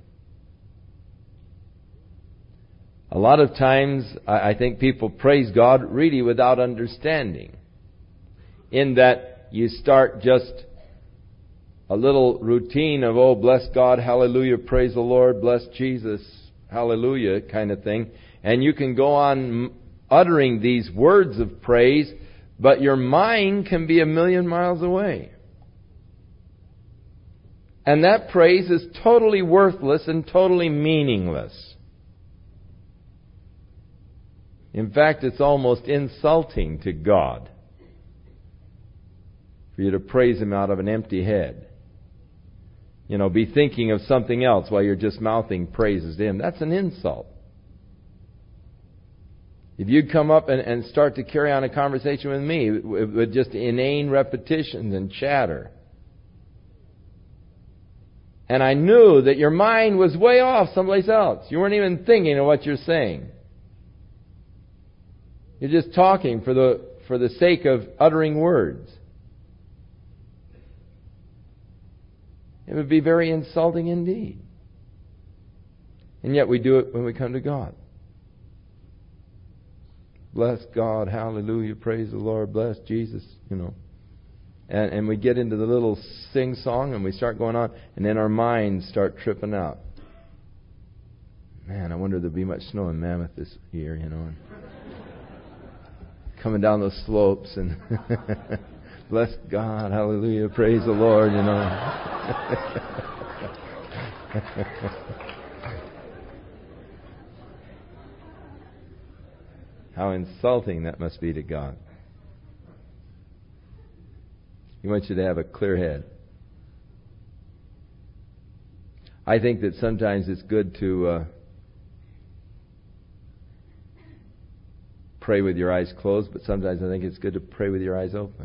A lot of times, I think people praise God really without understanding. In that you start just a little routine of, oh, bless God, hallelujah, praise the Lord, bless Jesus, hallelujah, kind of thing. And you can go on uttering these words of praise, but your mind can be a million miles away. And that praise is totally worthless and totally meaningless. In fact, it's almost insulting to God for you to praise Him out of an empty head. You know, be thinking of something else while you're just mouthing praises to Him. That's an insult. If you'd come up and, and start to carry on a conversation with me with, with just inane repetitions and chatter, and I knew that your mind was way off someplace else, you weren't even thinking of what you're saying. You're just talking for the for the sake of uttering words. It would be very insulting indeed. And yet we do it when we come to God. Bless God, hallelujah, praise the Lord, bless Jesus, you know. And, and we get into the little sing-song and we start going on, and then our minds start tripping out. Man, I wonder if there'll be much snow in Mammoth this year, you know. Coming down those slopes and bless God, hallelujah, praise the Lord, you know. How insulting that must be to God. He wants you to have a clear head. I think that sometimes it's good to uh, pray with your eyes closed, but sometimes I think it's good to pray with your eyes open.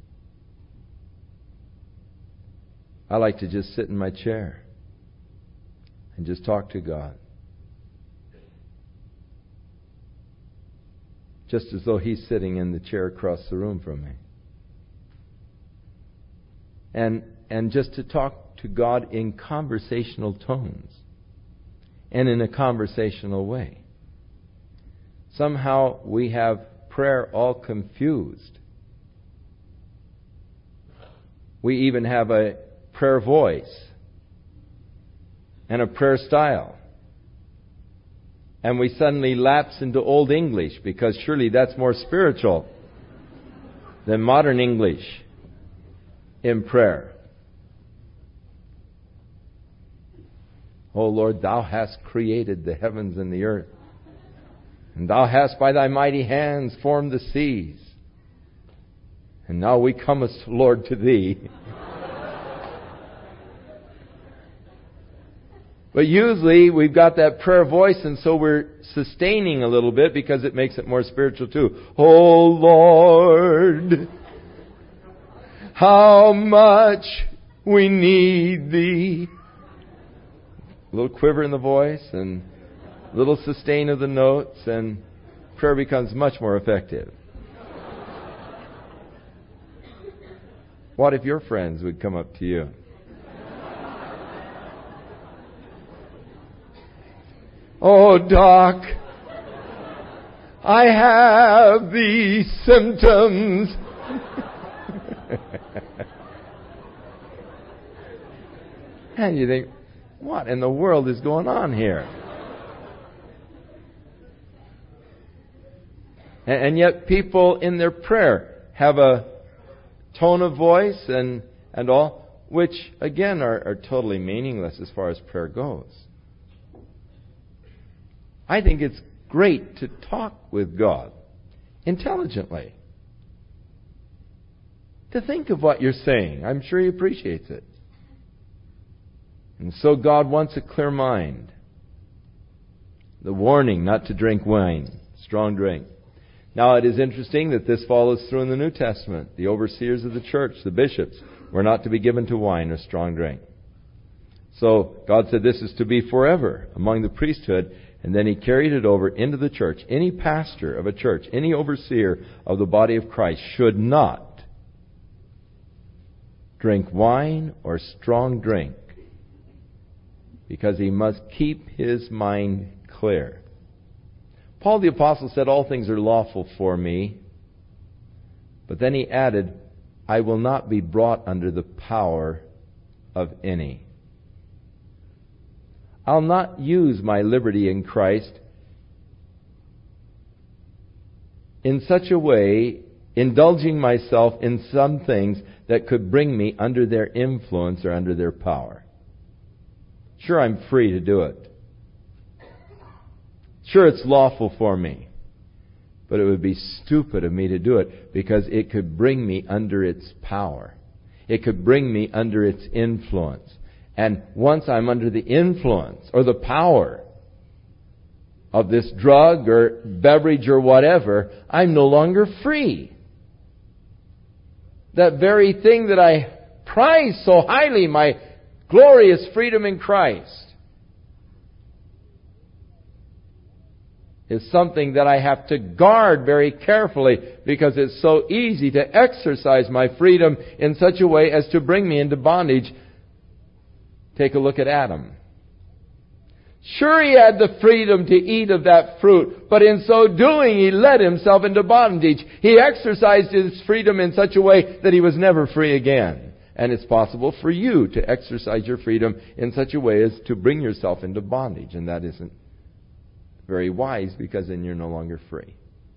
I like to just sit in my chair and just talk to God. Just as though He's sitting in the chair across the room from me. And and just to talk to God in conversational tones and in a conversational way. Somehow we have prayer all confused. We even have a prayer voice and a prayer style. And we suddenly lapse into Old English because surely that's more spiritual than modern English in prayer. O Lord, Thou hast created the heavens and the earth, and Thou hast by Thy mighty hands formed the seas. And now we comest, Lord, to Thee. But usually we've got that prayer voice, and so we're sustaining a little bit because it makes it more spiritual too. Oh Lord, how much we need Thee. A little quiver in the voice and a little sustain of the notes, and prayer becomes much more effective. What if your friends would come up to you? Oh, Doc, I have these symptoms. And you think, what in the world is going on here? And, and yet people in their prayer have a tone of voice and, and all, which again are, are totally meaningless as far as prayer goes. I think it's great to talk with God intelligently. To think of what you're saying. I'm sure He appreciates it. And so God wants a clear mind. The warning not to drink wine, strong drink. Now it is interesting that this follows through in the New Testament. The overseers of the church, the bishops, were not to be given to wine or strong drink. So God said this is to be forever among the priesthood. And then He carried it over into the church. Any pastor of a church, any overseer of the body of Christ should not drink wine or strong drink, because he must keep his mind clear. Paul the Apostle said, all things are lawful for me. But then he added, I will not be brought under the power of any. I'll not use my liberty in Christ in such a way, indulging myself in some things that could bring me under their influence or under their power. Sure, I'm free to do it. Sure, it's lawful for me. But it would be stupid of me to do it because it could bring me under its power. It could bring me under its influence. And once I'm under the influence or the power of this drug or beverage or whatever, I'm no longer free. That very thing that I prize so highly, my glorious freedom in Christ, is something that I have to guard very carefully because it's so easy to exercise my freedom in such a way as to bring me into bondage. Take a look at Adam. Sure, he had the freedom to eat of that fruit, but in so doing, he led himself into bondage. He exercised his freedom in such a way that he was never free again. And it's possible for you to exercise your freedom in such a way as to bring yourself into bondage, and that isn't very wise, because then you're no longer free.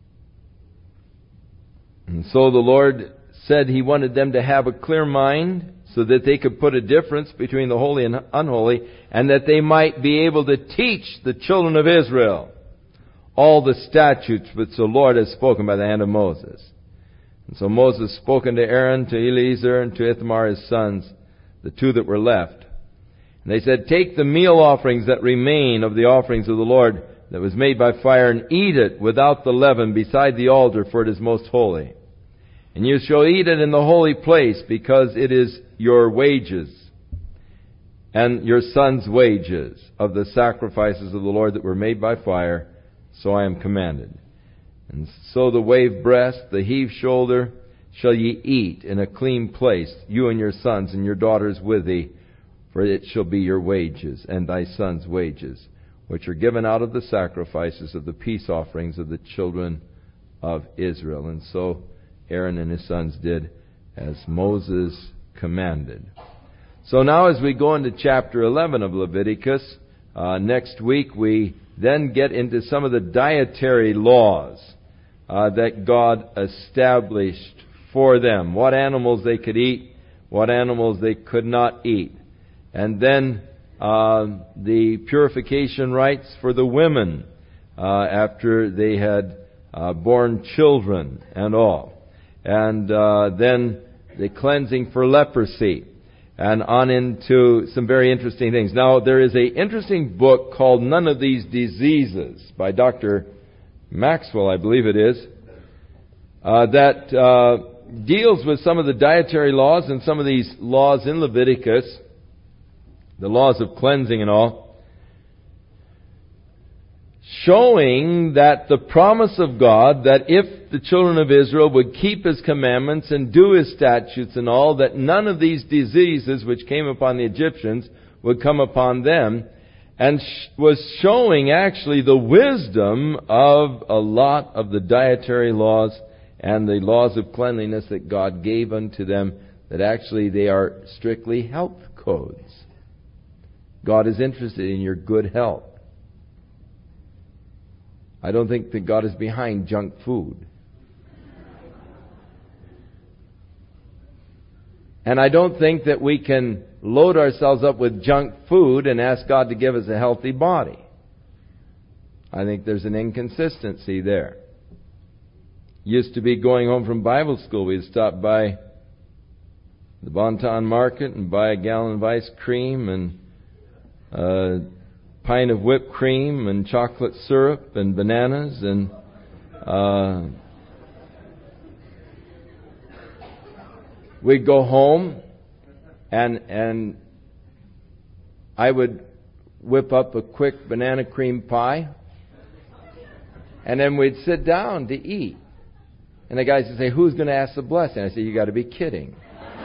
And so the Lord said He wanted them to have a clear mind so that they could put a difference between the holy and unholy, and that they might be able to teach the children of Israel all the statutes which the Lord has spoken by the hand of Moses. And so Moses spoke unto Aaron, to Eleazar, and to Ithamar his sons, the two that were left. And they said, take the meal offerings that remain of the offerings of the Lord that was made by fire, and eat it without the leaven beside the altar, for it is most holy. And you shall eat it in the holy place, because it is your wages and your son's wages of the sacrifices of the Lord that were made by fire, so I am commanded. And so the wave breast, the heave shoulder, shall ye eat in a clean place, you and your sons and your daughters with thee, for it shall be your wages and thy son's wages, which are given out of the sacrifices of the peace offerings of the children of Israel. And so Aaron and his sons did as Moses commanded. So now as we go into chapter eleven of Leviticus, uh, next week we then get into some of the dietary laws uh, that God established for them. What animals they could eat, what animals they could not eat. And then uh, the purification rites for the women uh, after they had uh, born children and all. And uh, then the cleansing for leprosy, and on into some very interesting things. Now, there is an interesting book called None of These Diseases by Doctor Maxwell, I believe it is, uh, that uh, deals with some of the dietary laws and some of these laws in Leviticus, the laws of cleansing and all, showing that the promise of God, that if the children of Israel would keep His commandments and do His statutes and all, that none of these diseases which came upon the Egyptians would come upon them, and was showing actually the wisdom of a lot of the dietary laws and the laws of cleanliness that God gave unto them, that actually they are strictly health codes. God is interested in your good health. I don't think that God is behind junk food. And I don't think that we can load ourselves up with junk food and ask God to give us a healthy body. I think there's an inconsistency there. Used to be going home from Bible school, we'd stop by the Bonton Market and buy a gallon of ice cream and a pint of whipped cream and chocolate syrup and bananas, and uh, we'd go home and and I would whip up a quick banana cream pie, and then we'd sit down to eat. And the guys would say, "Who's going to ask the blessing?" I said, "You got to be kidding."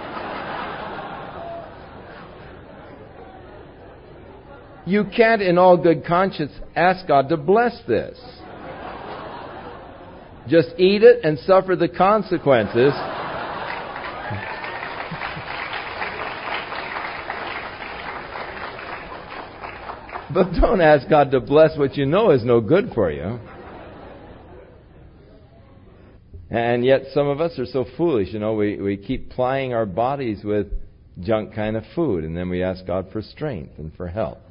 You can't, in all good conscience, ask God to bless this. Just eat it and suffer the consequences. But don't ask God to bless what you know is no good for you. And yet some of us are so foolish, you know, we, we keep plying our bodies with junk kind of food, and then we ask God for strength and for help.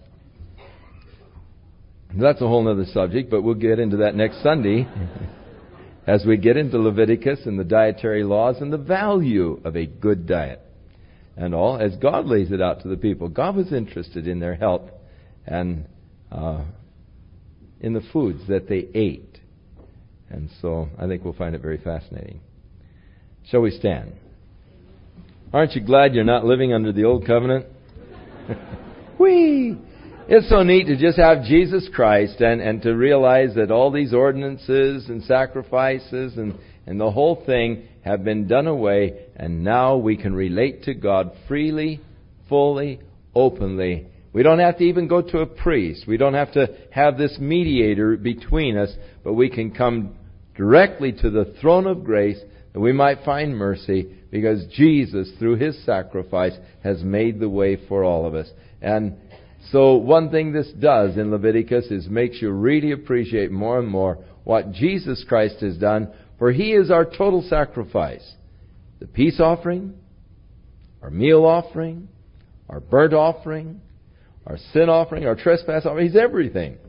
That's a whole other subject, but we'll get into that next Sunday as we get into Leviticus and the dietary laws and the value of a good diet and all, as God lays it out to the people. God was interested in their health and uh, in the foods that they ate. And so I think we'll find it very fascinating. Shall we stand? Aren't you glad you're not living under the old covenant? Whee! It's so neat to just have Jesus Christ and, and to realize that all these ordinances and sacrifices and, and the whole thing have been done away, and now we can relate to God freely, fully, openly. We don't have to even go to a priest. We don't have to have this mediator between us, but we can come directly to the throne of grace that we might find mercy, because Jesus, through His sacrifice, has made the way for all of us. And So one thing this does in Leviticus is makes you really appreciate more and more what Jesus Christ has done, for He is our total sacrifice. The peace offering, our meal offering, our burnt offering, our sin offering, our trespass offering. He's everything.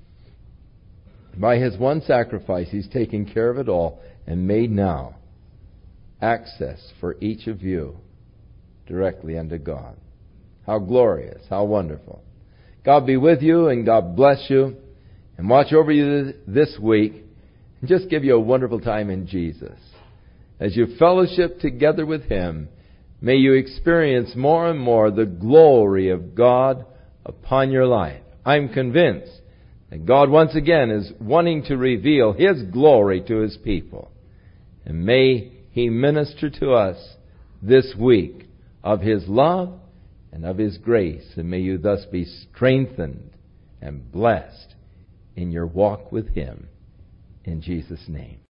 By His one sacrifice, He's taken care of it all and made now access for each of you directly unto God. How glorious, how wonderful. God be with you and God bless you and watch over you this week and just give you a wonderful time in Jesus. As you fellowship together with Him, may you experience more and more the glory of God upon your life. I'm convinced that God once again is wanting to reveal His glory to His people. And may He minister to us this week of His love and of His grace. And may you thus be strengthened and blessed in your walk with Him. In Jesus' name.